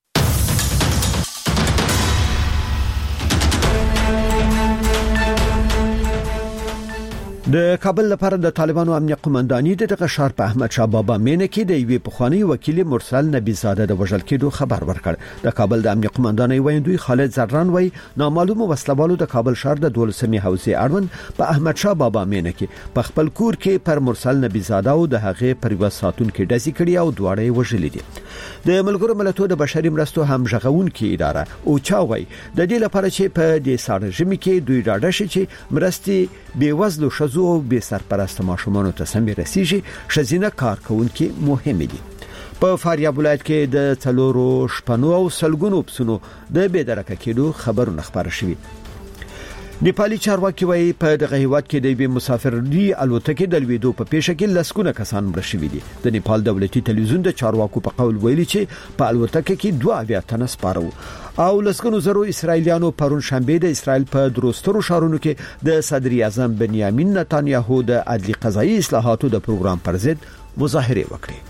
د کابل لپاره د طالبانو امنیت قومنداني د دغه ښار په احمد شاه بابا مینه کې د یوې پخوانی وکیل مرسل نبی زاده د وژل کېدو خبر ورکړ. د کابل د امنیت قومنداني ویندوی خالد زران وای نامعلومه وسلوالو د کابل ښار د دولسمې حوزې اړوند په احمد شاه بابا مینه کې په خپل کور کې پر مرسل نبی زاده او د هغې پر وساتون کې ډزې کړې او دواړه وژلې دي. د ملګرو ملتونو د بشري مرستو هم ژغون کې اداره او چا وای د دې لپاره چې په دې ساړه ژمي کې دوی ډاډه شي چې مرستي بیوزلو شزو او به سرپرست ماشومانو ته سمې رسیږي. شزینه کارکونکو مهم دي. په فاریاب ولایت کې د څلورو شپنو او سلګونو پسونو د بېدرکه کېدو خبرونه خبره شوي. نیپالي چارواکي وایي په دغه هیواد کې د یوې مسافري الوتکې د لویدو په پیښه کې لسګونه کسان مړه شوي دي. د نیپال دولتي تلویزیون د چارواکو په قول ویلي چې په الوتکه کې دوه اویا تنه سپاره وو او لسګونو زرو اسرایلیانو پرون شنبه د اسرایل په دروسترو شهرونو کې د صدر اعظم بنیامین نتانیاهو د عدلي قضایي اصلاحاتو د پروګرام پر ضد مظاهره وکړه.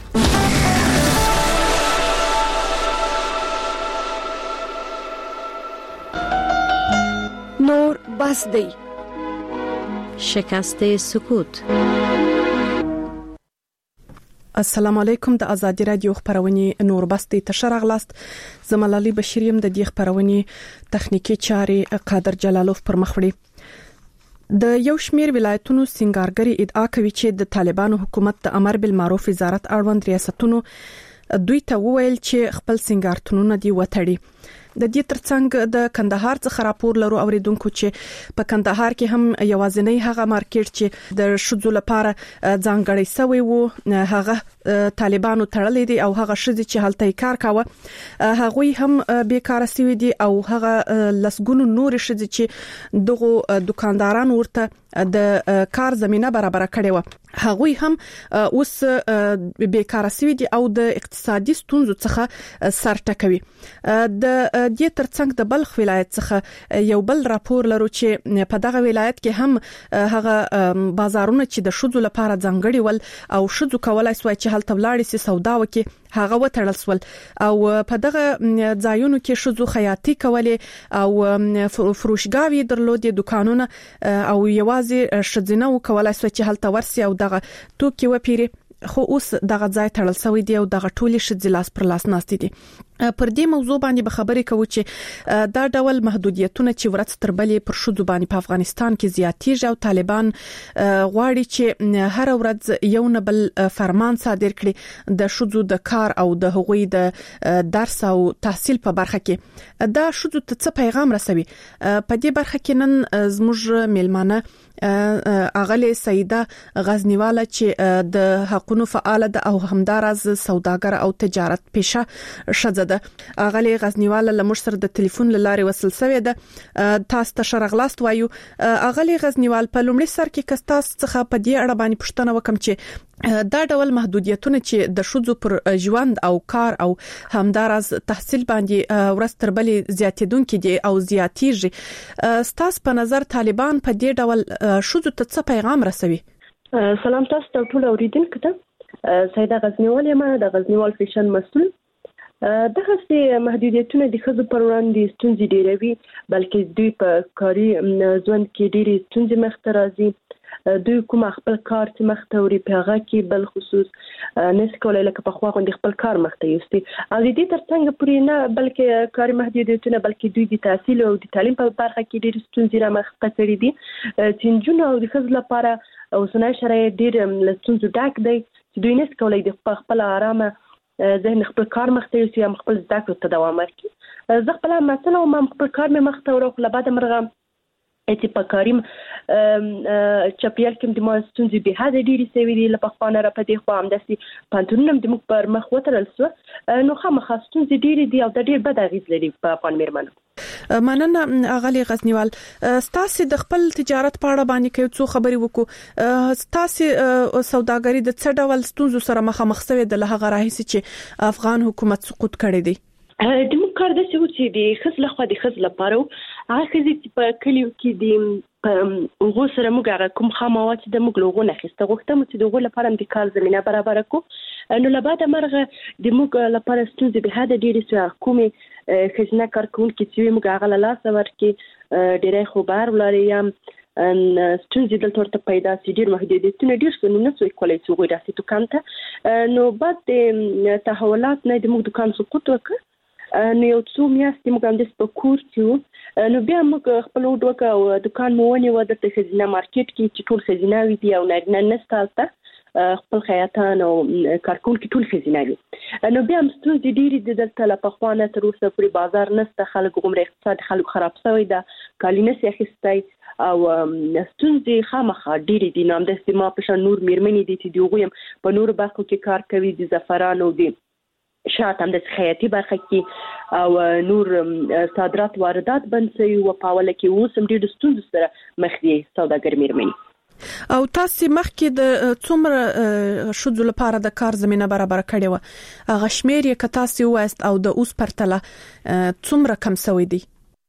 نور بس دی. شکست سکوت. السلام علیکم. د ازادي رادیو خبرونه نور بس دی تشر اغلاست. زملالي بشیریم د دې خبرونه تخنیکی چارې قادر جلالوف پر مخ وړي. د یو شمیر ولایتونو سنگارګری ادعا کوي چې د طالبانو حکومت د امر بالمعروف وزارت اړوند ریاستونو دوی ته وویل چې خپل سنگارتونونه دی وټړي. د دې ترڅنګ د کندهار څخه راپور لرو اوریدونکو چې په کندهار کې هم یوازینی هغه مارکیټ چې د شذو لپاره ځانګړی سوی وو هغه طالبانو تړلې دي او هغه شذ چې هلته کار کاوه هغه هم بیکاره سوي دي او هغه لسګونو نور شذ چې دغه دکانداران ورته د کار زمينه برابر کړي و هغه هم اوس بیکاره سوي دي او د اقتصادي ستونزو څخه سر ټکوي. د دې ترڅنګ د بلخ ولایت څخه یو بل راپور لرو چې په دغه ولایت کې هم هغه بازارونه چې د شذو لپاره ځانګړي ول او شذو کولای سوای چې هلته ولاړ سي سودا وکي هغه وټړل سول او په دغه ځایونو کې شذو خیاطي کولې او فروشګاوي درلودي دکانونه او یوازې شذنه وکولای سوای چې هلته ورسي او دغه توکي وپیري. خو اوس دغه ځای تړل شوی دی او دغه ټولې شذ لاس پر لاس ناست دي. پر دې موضوع باندې به خبرې کوو چې دا ډول محدودیتونه چې ورځ تر بلې پر شذو باندې په افغانستان کې زیاتېږي او طالبان غواړي چې هر ورځ یو نه بل فرمان صادر کړي د شذو د کار او د هغوی د درس او تحصیل په برخه کې. دا شذو ته څه پیغام رسوي؟ په دې برخه کې نن زموږ میلمانه اغلی سیده غزنیواله چې د حقوقو فعال ده او همدارز سوداګر او تجارت پیشه شزه ده. اغلی غزنیواله لمر سره د ټلیفون لارې وصل شوی ده. تاسو ته شرغلاست وایو. اغلی غزنیوال په لومړي سر کې کستاس څخه په دې اړه باندې پوښتنه وکم چې دا ډول محدودیتونه چې د شذو پر ژوند او کار او همدارز تحصیل باندې ورځ تر بلې زیاتېدونکې دي او زیاتېږي. ستاسو په نظر طالبان په دې ډول شذو ته څه پیغام رسوي؟ سلام تاسو ته ټول اوریدونکو ته. سیده غزنیوال یم د غزنیوال فیشن مسؤل. دغه سي محدودیتونه د خزو پر وړاندې ستونزې ډېروي بلکې دوی په کاري ژوند کې ډېری ستونزې مخ ته راځي. دوی کوم خپل کار چې مخ ته وري په هغه کې بل خصوص نس کولای لکه په خوا غونډي خپل کار مخ ته یوستي او د دې ترڅنګ پورې نه بلکې کاري محدودیتونه بلکې دوی د تحصیل او د تعلیم په برخه کې ډېر ستونزې را مخ ته کړې دي چې جنونو او د خزو لپاره اوسنۍ شرایط ډېر لستونزو ډک دی چې دوی نس کولای د خپل آرامه ذهن خپل کار مخ ته یوسي هم خپل زده کړو ته دوام ورکړي. زه خپل مثلا ما خپل کار مې مخ ته ورو له بعد مرغه چې په کاریم چاپیال کې د ما ستونزې به هدا ډېری سوي دي لپاره خانه را پدې خو هم داسي پانتونم د مخ پر مخ وترل سو نو خامخا ستونزې ډېری دي او د ډېر بد اغیز لري په افغان میرمنو. مننه اغلی غزنیوال. ستاسو د خپل تجارت په اړه باندې کوي څو خبري وکړو. ستاسو سوداګری د څه ډول ستونزو سره مخامخ شوی د لهغه راهیسي چې افغان حکومت سقوط کړی دی؟ د موږ کار د څه و چې د ښځې لخوا د ښځې لپاره هغه ښځې چې په کلیو کې د هغو سره موږ هغه کوم خام مواد چې د موږ له هغو نه اخیسته غوښتم چې د هغو لپاره هم د کار زمینه برابره کړو. نو له بعده مرغه د موږ لپاره ستونزې به حده ډېرې سوې کومې ښځینه کارکوونکي چې وي موږ هغه له لاسه ورکړي ډېری خو بهر ولاړې یم ستونزې دلته ورته پیدا سي ډېر محدودیتونه ډېر شو نو نه سوی کولی چې هغوی راسي دوکان ته. نو بعد د تحولات نه د موږ دوکان سقوط وکړ. نو یو څو میاشتې موږ همداسې په کور کې وو. نو بیا موږ خپل هوډ وکړ او دوکان مو ونیوه دلته ښځینه مارکیټ کې چې ټول ښځینه وي دي او نارینه نشته هلته خپل خیاطان او کارکوونکي ټول ښځینه وي. نو بیا هم ستونزې ډېرې دي دلته له پخوا نه تر اوسه پورې بازار نشته خلک غومره اقتصاد خلکو خراب شوی ده کالي نشي اخیستی او ستونزې خامخا ډېرې دي. نو همداسې ما په شان نور مېرمنې دي چې د هغوی هم په نورو برخو کې کار کوي د زعفران او د شات همداسې خیاطي برخه کې او نور صادرات واردات بند شوي وو په اوله کې اوس هم ډېرو ستونزو سره مخ دي سوداګر مېرمنې. او تاسو مخکې د څومره ښځو لپاره د کار زمينه برابر کړې و هغه شمیر یې که تاسو وایست او د اوس پرتله څومره کم شوی دی؟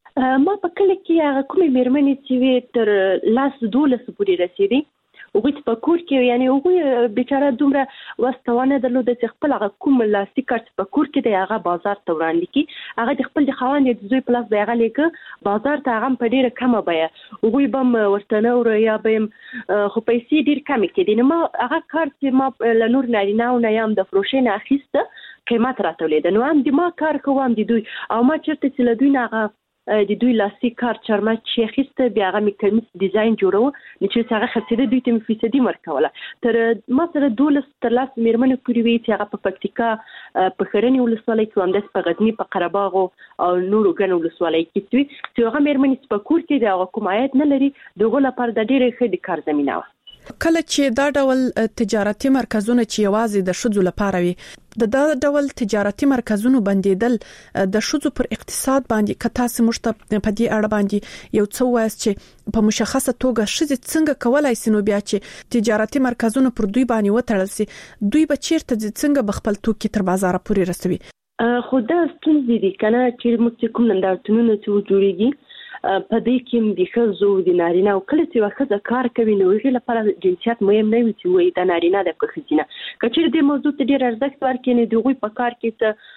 ما په کله کې هغه کومې مېرمنې چې وي تر لاس دولس پورې رسېدي هغوی په کور کې یعنی هغوی بیچاره دومره وسته ونه درلوده چې خپل هغه کوم لاسي کار چې په کور کې دی هغه بازار ته وړاندې کړي. هغه د خپل د خاوند د زوی په لاس به هغه لیږه بازار ته هغه په ډېره کمه بیه هغوی به هم ورته نه وره یا به هم خو پیسې ډېر کمې کېدې. نو ما هغه کار چې ما له نور نارینهو نه یا هم د فروشۍ نه اخیسته قیمت راته ولیده نو هم د ما کار کوم هم د دوی او ما چېرته چې له دوی نه هغه د دوی لاسي کار چرمه چې اخیسته بیا هغه مې کمیس ډیزاین جوړو نو چې هغه خرڅېده دوی ته مې فیصدي ورکوله. تر ما سره دولس تر لس مېرمنې پورې وي چې هغه په پکتیکا په ښرنې ولسوالۍ کې همداسې په غزني په قره باغ او نورو ګڼو ولسوالۍ کې وي چې هغه مېرمنې چې په کور کې د هغه کوم عاید نه لري د هغو لپاره د ډېرې ښه د کار زمینه وه. کله چې دا ډول تجارتي مرکزونه چې یوازې د ښځو لپاره وي د دا ډول تجارتي مرکزونو بندیدل د ښځو پر اقتصاد باندې که تاسو موږ ته په دې اړه باندې یو څه وایست چې په مشخصه توګه ښځې څنګه کولای شي نو بیا چې تجارتي مرکزونه پر دوی باندې وتړل شي دوی به چیرته څنګه بخپل توکي تر بازار پورې رسوي؟ خو دا ستونزې دي کنه چې موږ کوم نندارتونونه چې جوړیږي په دې کې د ښځو د نارینه او کله چې ښځه کار کوي نو هغې لپاره جنسیت مهم نه وي چې وایي دا نارینه ده که ښځینه. که چېرې دې موضوع ته ډېر ارزښت ورکړي نو د هغوی په کار کې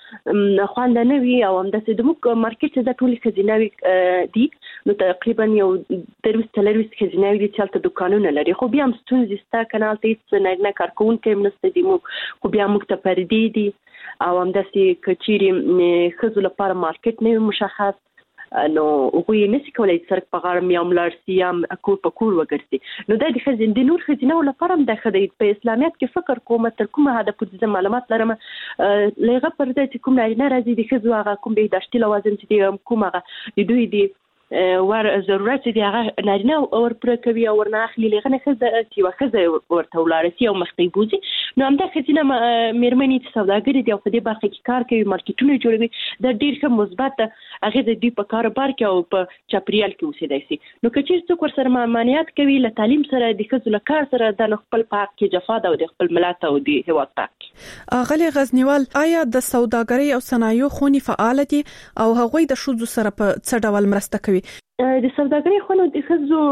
څه خونده نه وي او همداسې د موږ مارکیټ چې دا ټولې ښځینه دي نو تقریبا یو درویشت څلرویشت ښځینه دي چې هلته دوکانونه لري خو بیا هم ستونزې شته که نه هلته هېڅ نارینه کارکوونکی هم نشته دي خو بیا موږ ته پردې دي او همداسې که چېرې ښځو لپاره مارکیټ نه وي مشخص نو هغوی نشي کولی چې سړک په غاړه یا هم لاړ شي یا کور په کور وګرځي. نو دا د ښځې د نور ښځینهو لپاره هم دا ښه دی. په اسلامیت کې فکر کوم تر کومه حده پورې زه معلومات لرم له هغه پر ځای چې کوم نارینه راځي د ښځو هغه کوم بهداشتي لوازم چې دي کوم هغه د دوی د ور ضرورت دي هغه نارینه ورپوره کوي او ورنه اخلي له هغه نه ښځه چې یوه ښځه ورته ولاړه شي او مخکې بوځي. نو همدا ښځینه مېرمنې چې سوداګرې دي او په دې برخه کې کار کوي مارکیټونه جوړوي دا ډېر ښه مثبت اغېزه دوی په کاروبار کې او په چاپېریال کې اوسېدی شي. نو که چېرې څوک ورسره ممانعت کوي له تعلیم سره د ښځو له کار سره دا نو خپل په حق کې جفا ده او د خپل ملت او د هېواد په حق کې. اغلې غزنیوال آیا د سوداګرۍ او صنایعو خونې فعال دي او هغوی د ښځو سره په څه ډول مرسته کوي؟ د سوداګرۍ خونو د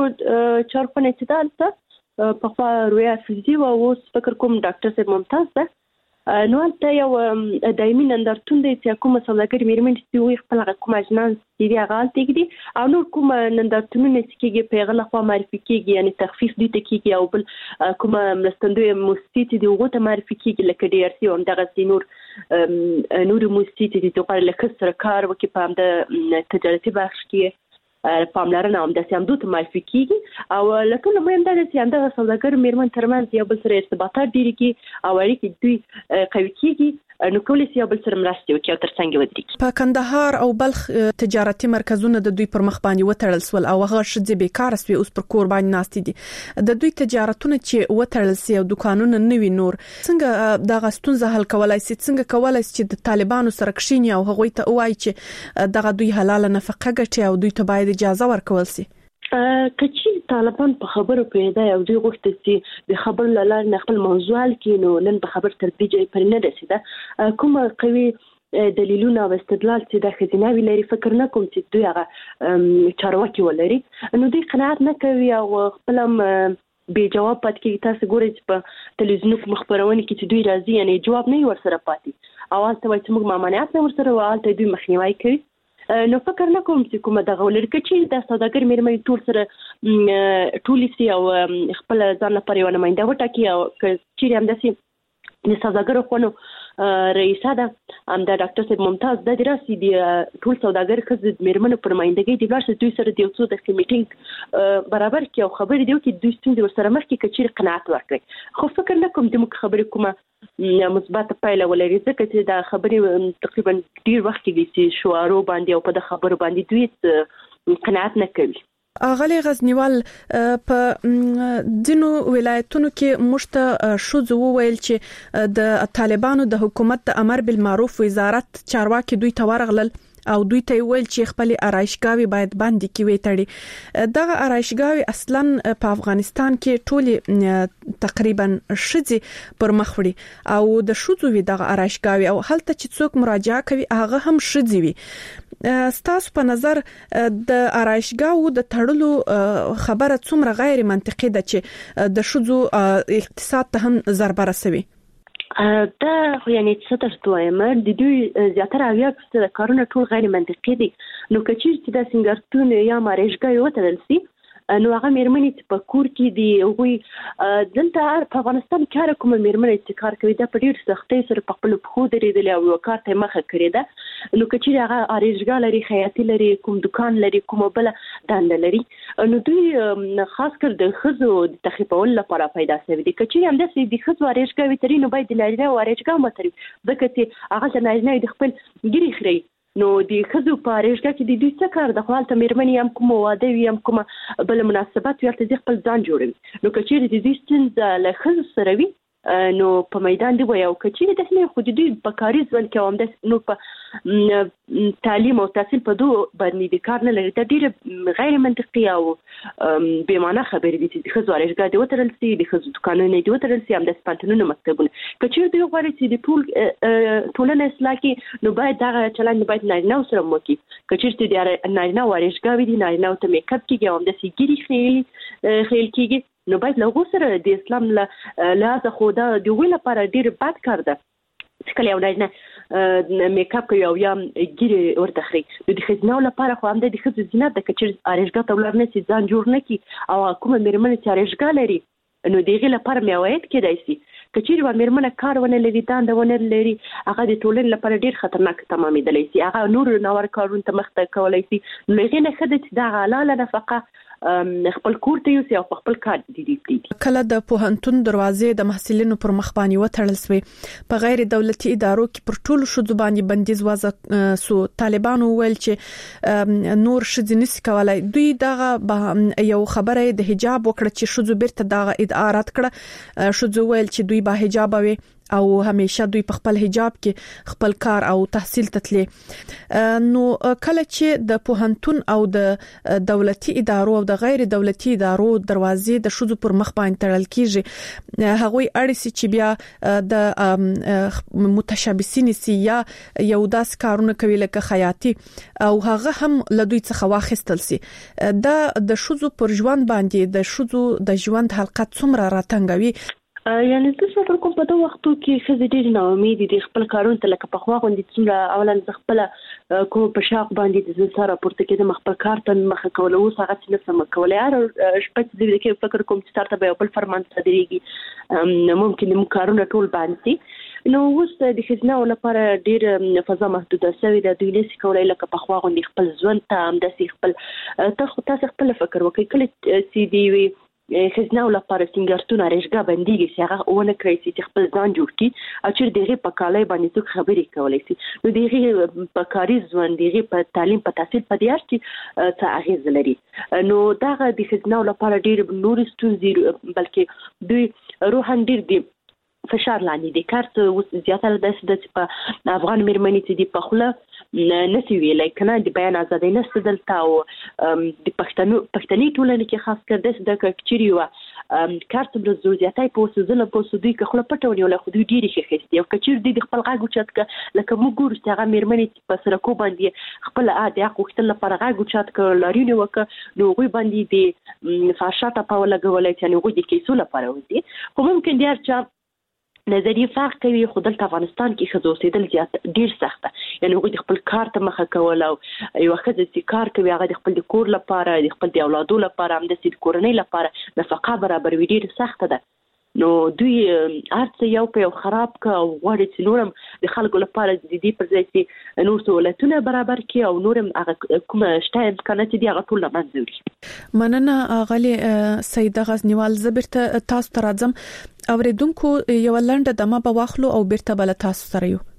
ښځو چارخونه چې ده هلته پخوا رویا فزي وه اوس فکر کوم ډاکټر صاحب ممتاز ده نو هلته یو دایمي نندارتون دی چې کومه سوداګرې مېرمنې چې هغوی خپل هغه کوم اجناس چې دي هغه هلته ږدي او نور کومه نندارتونونه چې کېږي په هغه لخوا معرفي کېږي یعنې تخفیف دوی ته کېږي او بل کومه مرستندویه موسسې چې دي هغو ته معرفي کېږي لکه ډي ار سي او همدغسې نور نورې موسسې چې دي چې غواړي له ښځو سره کار وکړي په همده تجارتي بخش کې پاملرنه همداسې همدو ته معرفي کېږي او له ټولو مهم دا ده چې همدغه سوداګر مېرمن ترمنځ یو بل سره ارتباطات ډېرېږي او اړیکې دوی قوي کېږي نو کولی شي یو بل سره مرستې وکړي او تر څنګ یې ودرېږي. په کندهار او بلخ تجارتي مرکزونه د دوی پر مخ باندې وتړل شول او هغه ښځې بیکاره شوې اوس پر کور باندې ناستې دي. د دوی تجارتونه چې وتړل شي او دوکانونه نه وي نور څنګه دغه ستونزه حل کولای شي؟ څنګه کولای شي چې د طالبانو سره کښیني او هغوی ته ووایي چې دغه دوی حلاله نفقه ګټي او دوی ته باید اجازه ورکول شي؟ که چېرې طالبان په خبرو پوهېدی او دوی غوښتل چې د خبرو له لارې نه خپل موضوع حل کړي نو نن به خبر تر دې ځایه پورې نه رسېده. کومه قوي دلیلونه او استدلال چې د خزینه لري فکر نه کوم چې دوی هغه چارواکي ولري نو دوی قناعت نه کوي او خپل به جواب پات کې تاسو ګورئ چې په تلویزیون په مخبرونه کې چې دوی راځي یعنی جواب نه ورسره پاتې اواز ته وایي چې موږ مامانیت نه ورسره والته دوی مخنیوي کوي نو فکر نه کوم چې کومه دغه ولر کې چې د سوداګر مېرمنې ټول سره ټولې سي او خپل ځان لپاره یو نماینده وټاکي او چې هم داسې د سوداګرو خونو رئیسه ده هم د ډاکټر صاحب ممتاز د دراسي دی ټول سوداګر خزد مېرمنو پر مایندګۍ د بلار دوی سره د یو څو د میټینګ برابر کې او خبرې دی چې دوی ستونزې ورسره مخ کې کچیر قناعت ورکړي خو فکر نه کوم د مخ خبرې کومه مثبت پایله ولري ځکه چې دا خبرې تقریبا ډیر وخت کې چې شوارو باندې او په د خبرو باندې دوی قناعت نه کوي اغلی غزنیوال په دینو ولایتونو کې مشته شوزو ویل چې د طالبانو د حکومت د امر بالمعروف وزارت چارواکي دوی تورغلل او دوی ته ویل چې خپل آرایشګاوي باید باندې کې ویتړي دغه آرایشګاوي اصلا په افغانستان کې ټول تقریبا شذي پر مخ وړي او د شوزو وی دغه آرایشګاوي او هلته چې څوک مراجعه کوي هغه هم شذي وي ستاسو په نظر د آرایشګاو د تړلو خبره څومره غیر منطقي ده چې د شذو اقتصاد ته هم ضربه رسوي دا یعنی څه تاسو وایم د دوی زیاتره اویا څه کارونه ټول غیر منطقي دي نو کچیر چې د سنگارتون یا مارېشګا یو تدل سي نو هغه مېرمنې چې په کور کې دی وي دلته په افغانستان کې هر کومه مېرمنې چې کار کوي دا په ډیر سختۍ سره په خپل پخو درېدل او کار ته مخه کړې ده نو کچیر هغه آرایشګا لري خیاطي لري کوم دکان لري کوم بل دند لري نو دوی خاص کر د خزو د تخفیفول لپاره پیدا شوی دي کچیر هم د دې خزو آرایشګا وتري نو باید د نارینه آرایشګا متري ځکه چې هغه د نارینه د خپل ګری خري نو د خزو په آرایشګا کې د دوی څه کار د خپل مېرمنې هم کوم واده وي هم کوم بل مناسبت ورته د خپل ځان جوړوي نو کچیر د دې ستنځ له خزو سره وي نو په میدان دی وایو کچیر د نه خو د دوی په کاري ځوان کې هم د نو په تعلیم او تحصیل په دوه باندې د کار نه لري دا ډیره غیر منطقي او بې معنی خبرې دي چې خزو آرایشګا دی وترل سي د خزو دکانونه دی وترل سي هم د سپانتونونو مکتبونه کچیر دوی غواړي چې د ټول ټولنه اصلاح کې نو باید دا چلند باید نه سره موکي کچیر چې د نارینه آرایشګا وي د نارینه ته میک اپ کېږي هم د سګيري خېل خېل کېږي نو باید له سره د اسلام له لاسه خو دا د ویل لپاره ډیر بد کار ده چې کله یو نه میک اپ کوي او یا ګیره ورته خري د خزینه لپاره خو هم د خزینه زینت د کچر آرایشګا ته ولر نه سي ځان جوړ نه کی او کومه مېرمنې چې آرایشګا لري نو دغه لپاره میوایت کېدای شي کچیر و مېرمنه کار ونه لري داند ونه لري هغه د ټولنې لپاره ډیر خطرناک تمامېدلی شي هغه نور نور کارونه ته مخ ته کولای شي نو هغه نه خدای چې دا حلاله نفقه خپل کور ته یو او خپل کار دي دي کله د پوهنتون دروازې د محصلینو پر مخ باندې وتړل سوې په غیر دولتي ادارو کې پر ټولو شذو باندې بندیز وضع سو طالبانو ویل چې نور شذ نس کولای دوی دغه یو خبره د حجاب وکړه چې شذو بیرته دغه ادعا رد کړه شذو ویل چې دوی با حجاب وي او همیشه دوی په خپل حجاب کې خپل کار او تحصیل تتلي نو کله چې د پوهنتون او د دولتي ادارو او د غیر دولتي ادارو دروازې د شذو پر مخ باندې تړل کیږي هغوی اړیسي چې بیا د متشابسین سي یا یو داس کارونه کوي لکه خیاطي او هغه هم لدوی څخه واخیستل سي دا د شذو پر ژوند باندې د شذو د ژوند حلقه څومره راتنګوي یعنی د څه کوم په دوه وختو کې خزې ډېر نه امید دي خپل کارونه ته لکه په خوا غوندې څومره اولا خپل کوم په شاق باندې د سره پورته کېده مخ کار ته مخ کول او هغه څه نه سم کولای ار شپږ دې کې فکر کوم چې ستارته به خپل فرمان صدريږي ممکن موږ کارونه ټول باندې نو اوس د خزنه لپاره ډېر فضا محدوده شوې ده دوی نشي کولای لکه په خوا غوندې خپل ژوند ته هم د خپل تاسو خپل فکر وکړئ کله چې دی وي خزنه لپاره سنگارتون آرایشګا بنديږي چې هغه ونه کړی چې خپل ځان جوړ کړي او چې دغه په کالای باندې څوک خبرې کولای شي نو دغه په کاري ژوند دغه په تعلیم په تحصیل په دیار کې څه اغیز لري نو دغه د خزنه لپاره ډېر نور ستونزې بلکې دوی روحان ډېر دي فشار لاندې د کارت اوس زیاتره د په افغان میرمنې چې دی په خله نسی ویلای کنه د بیان ازادي نشته دلته او د پښتنو پښتني ټولنې کې خاص کر د د کچري و کارت د زوجیاتای په وسوزله په سودی کې خپل پټونی ولا خو ډیری ښه خېستي او کچیر د خپل غاګو چات ک لکه موږ ګورو چې هغه میرمنې په سره کو باندې خپل عادي غوښتل لپاره غاګو چات ک لارینه وک نو غوي باندې د فاشاته په ولا غولای چې نو غوي د کیسو لپاره ودی خو ممکن ډیر چا نظریه فرق کوي خو دلته افغانستان کې خزو سیدل زیات ډیر سخته یعنی هغه د خپل کار ته مخه کول او یو خزه چې کار کوي هغه د خپل د کور لپاره د خپل د اولادو لپاره هم د سید کورنۍ لپاره نفقه برابر وي ډیر سخته ده نو دوی ارڅ یو په یو خراب کا او غواړي چې نورم د خلکو لپاره د دې پر ځای چې نور سہولتونه برابر کړي او نورم هغه کوم شته امکانات دي هغه ټول منځوري مننه غالي سیده غزنیوال زبرته تاسو ته راځم اوریدونکو یو لنډه دمه په واخلو او بیرته بل تاسو سره یو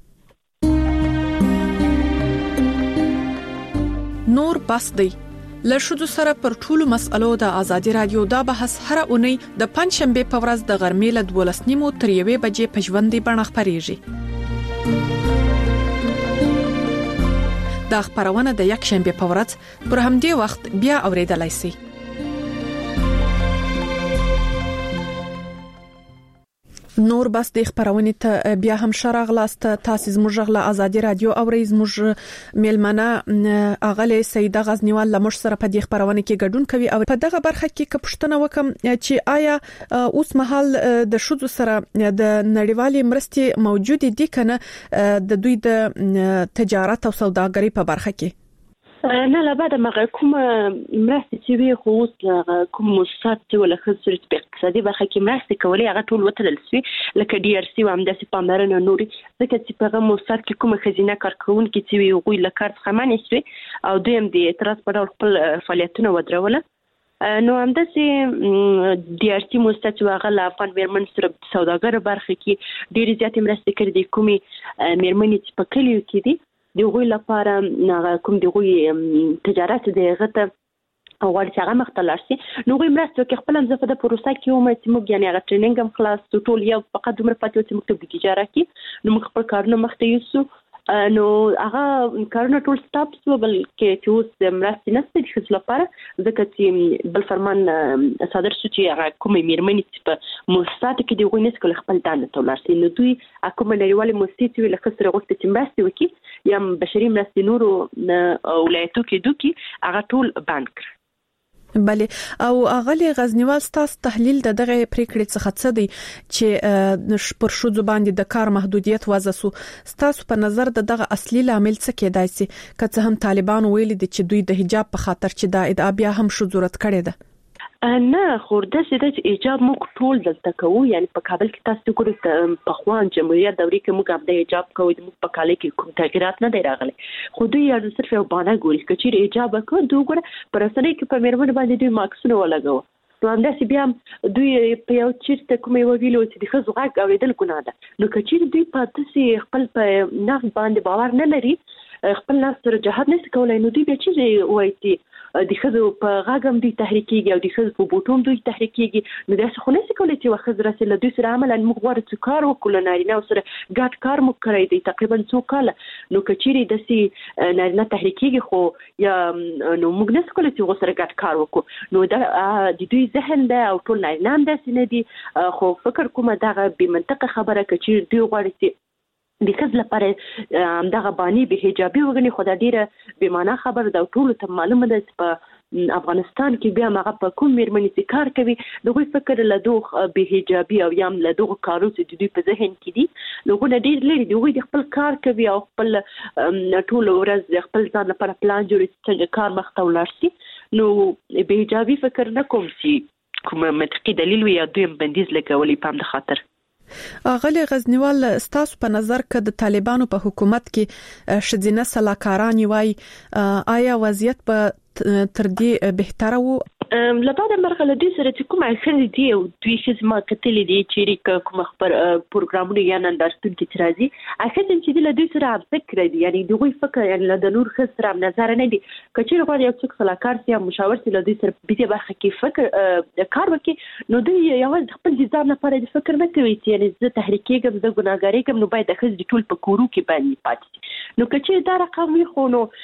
نور بس دی لشدو سره پر ټولو مسألو د ازادي رادیو دا بحث هر اونۍ د پنځشنبه په ورځ د غرمې له دولس نیمو تر یوې بجې په ژوندۍ بڼه خپرېږي. دا خبرونه د یک شنبه په ورځ پر همدې وخت بیا اوریدلای شئ. نور بس د خبرونه ته بیا هم شراغلاست تاسو زموږ غلا ازادي رادیو او رئیس موږ ملمنه اغله سیده غزنیوال لمش سره په دې خبرونه کې ګډون کوي او په دغه برخه کې کپښتنه وکم چې آیا اوس مهال د شذو سره د نړیوالې مرستې موجود دي کنه د دوی د تجارت او سوداګرۍ په برخه کې نه لا بعد ما کوم مرستې چې وي خو اوس کوم مؤسسات چې ولا خصوصي په اقتصادي برخه کې مرستې کولې هغه ټول وتل سوي لکه ډي ار سي او هم د سپامرنه نوري ځکه چې په هغه مؤسسات کې کوم خزینه کارکونکو چې وي غوي لکارت خمانې سوي او دویم د اعتراض په ډول خپل فعالیتونه ودرول نو هم د سي ډي ار سي مؤسسات چې هغه له افغان میرمن سره سوداګر برخه کې ډېر زیات مرستې کړې دي کومي میرمنې چې په کلیو کې دي د غوي لپاره کوم د غوي تجارت د غته او ورته هغه مختلف شي نو غوي مرسته کې خپل مزه په پروسه کې او مې موږ یعنی هغه ټریننګ هم خلاص ټول یو فقط عمر پاتې چې مکتب د تجارت کې نو موږ خپل کارونه مخته یوسو نو هغه کارونه ټول سټاپ سو بل کې چې اوس مرسته نشته د خپل لپاره ځکه چې بل فرمان صادر شو چې هغه کومې میرمنې په مؤسسات کې د غوي نس کول خپل دانه تولارسي نو دوی کومه نړیواله مؤسسه چې له خسر غوښته چې مرسته وکړي یا بشري مرستې نورو ولایتو کې دوی هغه ټول بانک بله او اغلی غزنیوال ستاسو تحلیل د دغه پریکړې څخه څه دی چې پر شو باندې د کار محدودیت وضع سو ستاسو په نظر د دغه اصلي عامل څه کېدای شي که هم طالبان ویل دي چې دوی د حجاب په خاطر چې دا ادعا بیا هم شو ضرورت کړي ده نه خورده سیده چې ایجاب موږ ټول دلته کوو یعنی په کابل کې تاسو ګورئ په خوان جمهوریت دوري کې موږ هم د ایجاب کوو د موږ په کال کې کوم تغیرات نه دی راغلي خو دوی یو صرف یو باندې ګوري چې ایجاب کوو دوی ګوره پر اسنه کې په میرمن باندې دوی ماکسونه ولګو نو هم داسې بیا دوی په یو چیرته کومې ویلو چې د خزو غږ اوریدل ګناه ده نو کچیر دوی په تاسو خپل په نفس باندې باور نه لري خپل نفس سره جهاد نه کولای نو دوی به چې وایي د خزو په غاګم دوی تحریکيږي او د خزو په بوټوم دوی تحریکيږي نو داسې خو نه سي کولای چې وخت راسي له دوی سره عمل موږ غواړو چې کار وکړو نارینه سره ګډ کار مو کړی دی تقریبا څو کال نو کچيري داسي نارینه تحریکيږي خو یا نو موږ نه سي کولای چې وسره ګډ کار وکړو نو دا د دوی ذهن ده او ټول نارینه هم داسې نه دي خو فکر کومه دغه به منطقه خبره کچيري دوی غواړي چې د خپل لپاره دغه باندې به حجابي وګڼي خدای ډیره به معنا خبر دا ټول ته معلومه ده چې په افغانستان کې بیا هغه په کوم میرمنې چې کار کوي دغه فکر له دوه به حجابي او یم له دوه کارو چې دوی په ذهن کې دي نو ډیر لري دوی د خپل کار کوي او خپل ټول ورځ خپل ځان لپاره پلان جوړوي چې کار مخته ولاړ شي نو به حجابي فکر نه کوم چې کوم منطقي دلیل وي یا دوی بندیز لګولي په هم خاطر اغلی غزنیوال ستاسو په نظر کې د طالبانو په حکومت کې شذینه سلاکاران وای آیا وضعیت په تر دې بهتره وو لپاره مرغله دې سره چې کومه خزي دی او دوی چې ما کتلې دي چې کوم خبر پروګرامونه یا نندارتون کې راځي اخر چې د دوی سره فکر دي یعنی دوی فکر یعنی د نور خسر هم نظر نه دي کچې غواړي یو څوک صلاحکار سي مشاور سي د دوی سره په دې برخه کې فکر کار وکړي نو دوی یو خپل ځان لپاره د فکر نه کوي چې یعنی زه تحریکېږم د ګناګاري کوم نو باید د خزي ټول په کورو کې باندې پاتې نو کچې دا رقم وي خو نو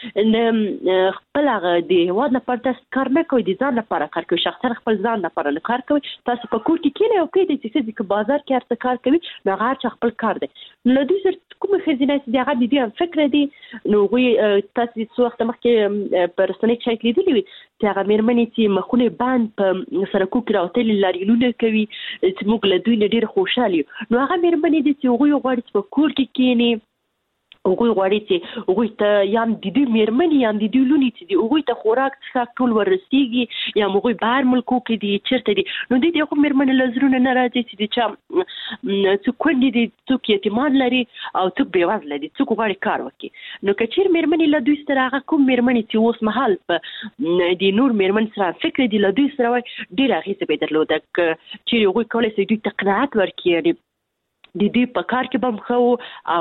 خپل هغه دی واد لپاره تاسو کار نه کوئ د ځان لپاره کار کوي شخصا خپل ځان لپاره نه کار کوي تاسو په کور کې کینې او کې د چې بازار کې هر څه کار کوي نو هغه خپل کار دی نو دوی سره کومه خزینه چې هغه د دې فکر دی نو وی تاسو څو وخت مخکې پر رسنۍ شایک لیدلی وي چې هغه مېرمنې چې مخونه باند په سرکو کې راوتل لاریونونه کوي چې موږ له دوی نه ډېر خوشاله نو هغه مېرمنې دي چې هغه غواړي چې په کور کې کینې هغه غواړي چې هغه ته یم د دې مېرمنې یم د دې لونی چې دی هغه ته خوراک څخه ټول ورسیږي یا هغه بهر ملکو کې دي چیرته دي نو د دې کوم مېرمنې لزرونه نه راځي چې د چا څوک کندي دي څوک یتیمان لري او څوک بیوازله دي څوک غواړي کار وکړي نو کچیر مېرمنې له دوی سره هغه کوم مېرمنې چې اوس مهال په د نور مېرمن سره فکر دي له دوی سره ډېر هغه څه بدلوده چې هغه کولای شي دوی ته قناعت ورکړي د دې په کار کې به مخو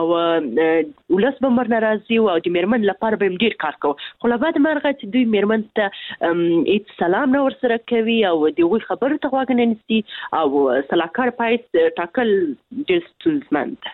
او ولس به مر ناراضي او د مېرمن لپاره به ډیر کار کوي خو لا بعد مرغه چې دوی مېرمن ته هیڅ سلام نه ورسره کوي او د وی خبرو ته غوږ نه نیسي او صلاحکار پایس ټاکل ډیر ستونزمن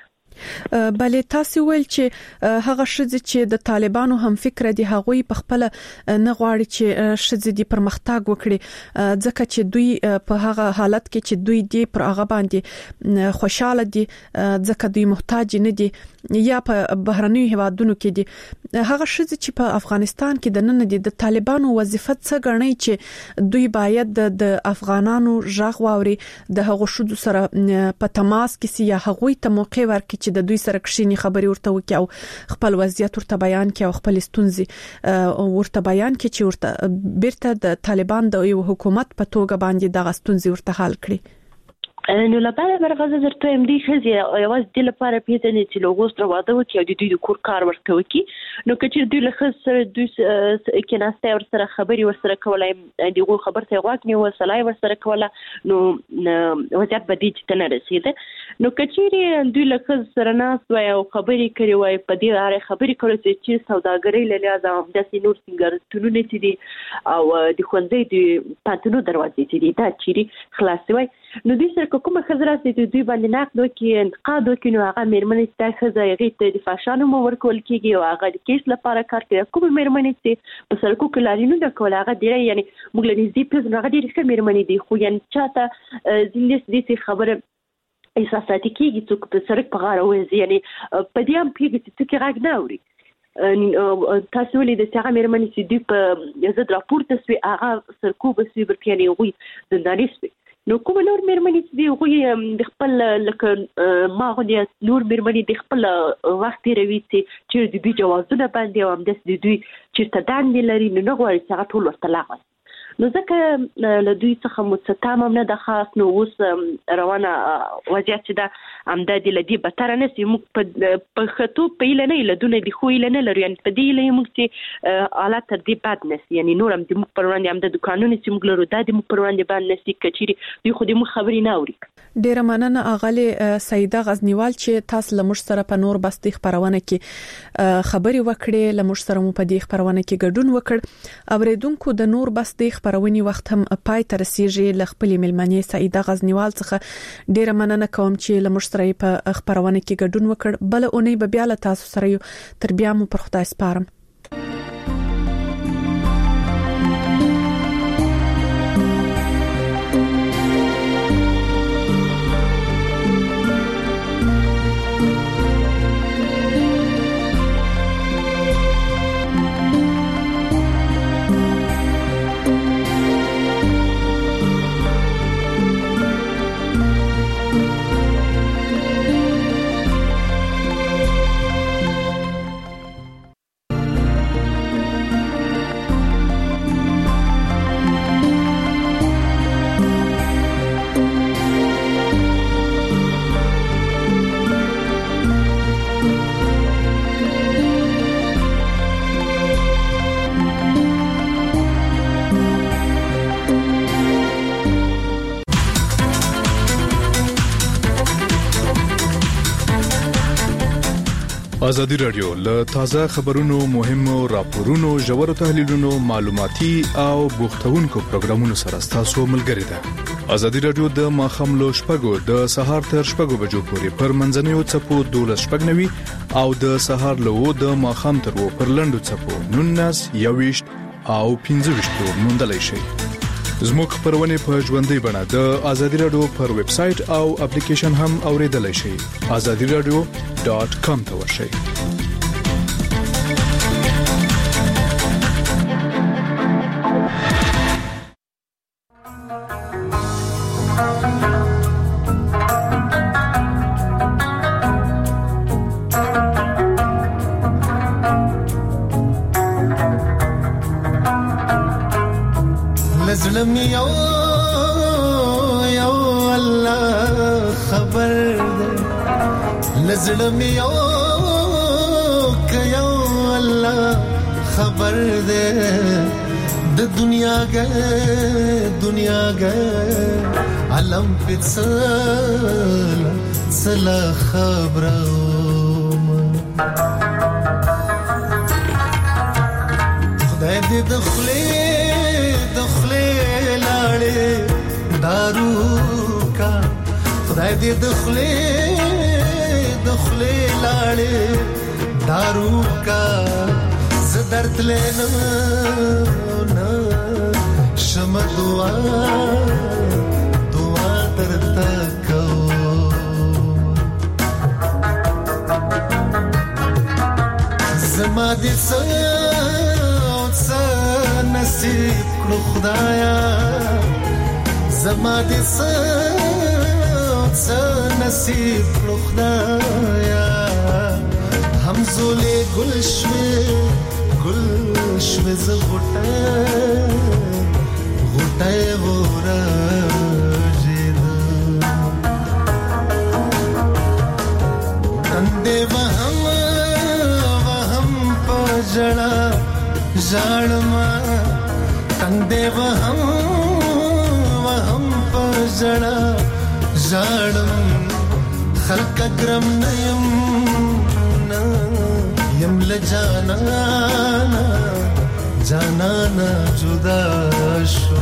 بلې تاسو ویل چې هغه شذ چې د طالبانو هم فکر دي هغوی په خپل نه غواړي چې شذ دي پرمختګ وکړي ځکه چې دوی په هغه حالت کې چې دوی دي پر هغه باندې خوشاله دي ځکه دوی محتاج نه دي یا په بهرنیو هیوادونو کې دي هغه شذ چې په افغانستان کې د نن دي د طالبانو وظیفه څه ګڼي چې دوی باید د افغانانو ژغ واوري د هغه شذ سره په تماس کې سي یا هغوی ته موقع ورکړي چې د دوی سره کښینی خبري ورته وکي او خپل وضعیت ورته بیان کړي او خپل ستونزې ورته بیان کړي چې ورته بیرته د طالبان د یو حکومت په توګه باندې د ستونزې ورته حل کړي نو لپاره مرغزه درته ام دي خزي یواز د لپاره پیژنې چې لوګو سره واده وکي او د دوی د کور کار ورته وکي نو کچې دوی له خز سره دوی کې ناسته ور سره خبري ور سره کولای دغه خبر ته غواګنی و سلای ور سره کوله نو وضعیت بدی چې نه رسیده نو کچې دوی له خز سره ناس وای او خبري کوي وای په دې اړه خبري کوي چې سوداګرۍ له لحاظه هم د سینور څنګه تونونه چې دي او د خوندې د پاتونو دروازې چې دي دا چیرې خلاصوي نو دوی سره کومه خزرات دي دوی باندې نقد وکي انتقاد وکي نو هغه مېرمنې ته خزایغي ته د فاشانو مو ورکول کیږي او هغه د کیس لپاره کار کوي کومه مېرمنې چې په سرکو کې لارینو د کول هغه ډیره یعنی موږ له دې په هغه ډیره ښه مېرمنې دي خو یعنی چاته زندې دې خبره احساساتي کیږي چې په سرک په غاړه وځي یعنی په دې هم پیږي چې څه راګ نه اوري تاسو ولې د څنګه مېرمنې چې دوی په زړه راپورته سوي هغه سرکو بسوي برکې نه وي زنداني سوي نو کوم نور مېرمنې چې دی هغه د خپل لکه ما غوډي نور مېرمنې د خپل وخت روي چې د دوی جوازونه باندې او هم د دوی چې تدان لري نو نه غواړي چې ټول ورته لاغ نو ځکه له دوی څخه مستتام نه د خاص نو اوس روانه وضعیت چې دا امدا د لدی به تر نه سي موږ په خطو په لنه لدونه د خو لنه لري یعنی په دې لې موږ چې حالات تر دې بد نس یعنی نور هم د موږ پروان د دکانونو چې موږ لرو د موږ پروان باندې نسي کچيري دوی خو دې موږ خبري نه اوري ډیره مننه اغله سیده غزنیوال چې تاسو له موږ سره په نور بستي خبرونه کې خبري وکړې له موږ سره مو په دې خبرونه کې ګډون وکړ اوریدونکو د نور بستي خبرونی وخت هم پای ته رسیږي ل خپل ملمنې سیده غزنیوال څخه ډیره مننه کوم چې له موږ سره په خبرونه کې ګډون وکړ بل اونۍ به بیا له تاسو سره تر بیا مو پر خدای سپارم ازادي رادیو له تازه خبرونو مهمو راپورونو ژورو تحلیلونو معلوماتي او بوختونکو پروګرامونو سره تاسو ملګری ده. ازادي رادیو د ماخام لو شپږو د سهار تر شپږو بجو پورې پر منځنوي چپو دولس شپږنوي او د سهار لو د ماخام تر وو پر لندو چپو نونس یويشت او پنځه وشتو موندلای شي. زموږ خبرونه په ژوندۍ بڼه د ازادي رادیو پر ویب سټ او اپلیکیشن هم اوریدلای شئ. azadi radio dot com ته ورشئ. لزلم یو یو الله خبر ده لزلم یو ک یو الله خبر ده د دنیا ګه دنیا ګه علم پڅل سلا خبرم خدای دې دخلي دارو کا خدای دې دخلي دخلي لاړې دارو کا زدرت لنه نه شم دعا دعا درته کو زما دې څه څه نصیب کړو خدایا زما دې څه څه نصیب کړو خدایا همزولې ګل شوې ګل شوې ز غټه غټه ورځې تندې وهم وهم پجړه ژړما تندې وهم زړه ژړم خلک ګرم نیم نه یم لجانا جانا جدا شو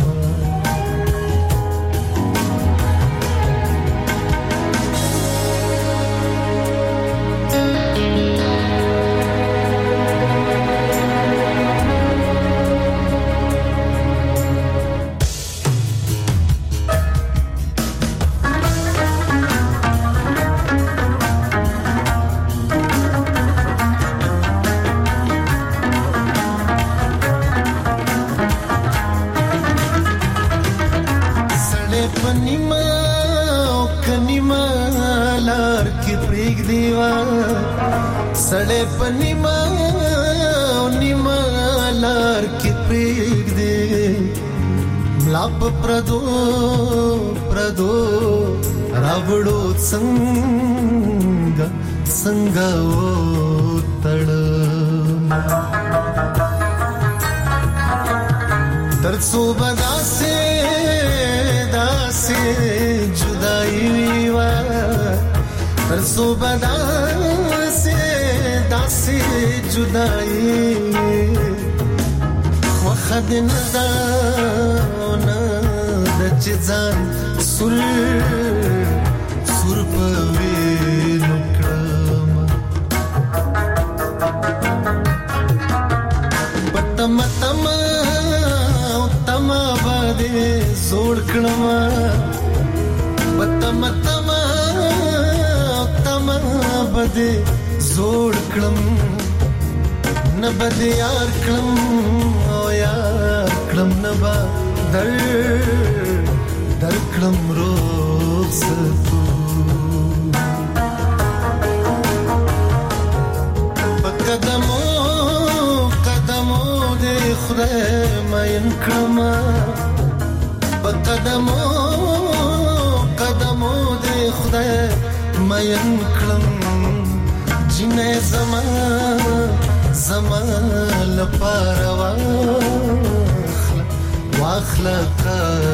सड़े पनीमा नीमा लार के प्रेग दे मलाप प्रदो प्रदो रावड़ो संग संगा ओ तड़ तरसो बदा से दासे जुदाई वा तरसो बदा दासी जुदाई वखद नदाना दचزان सुर सुर पवे नकम पतम तम तम बादे जोड़ कणमा पतम तम तम बादे जोड़ कलम न बद यार कलम ओ यार कलम न बा दर दर कलम रोज तू बकदमो कदमो दे खुदा मायन कलमा बकदमो कदमो दे खुदा मायन कलम जिने जमा जमा लपारवा वाखला का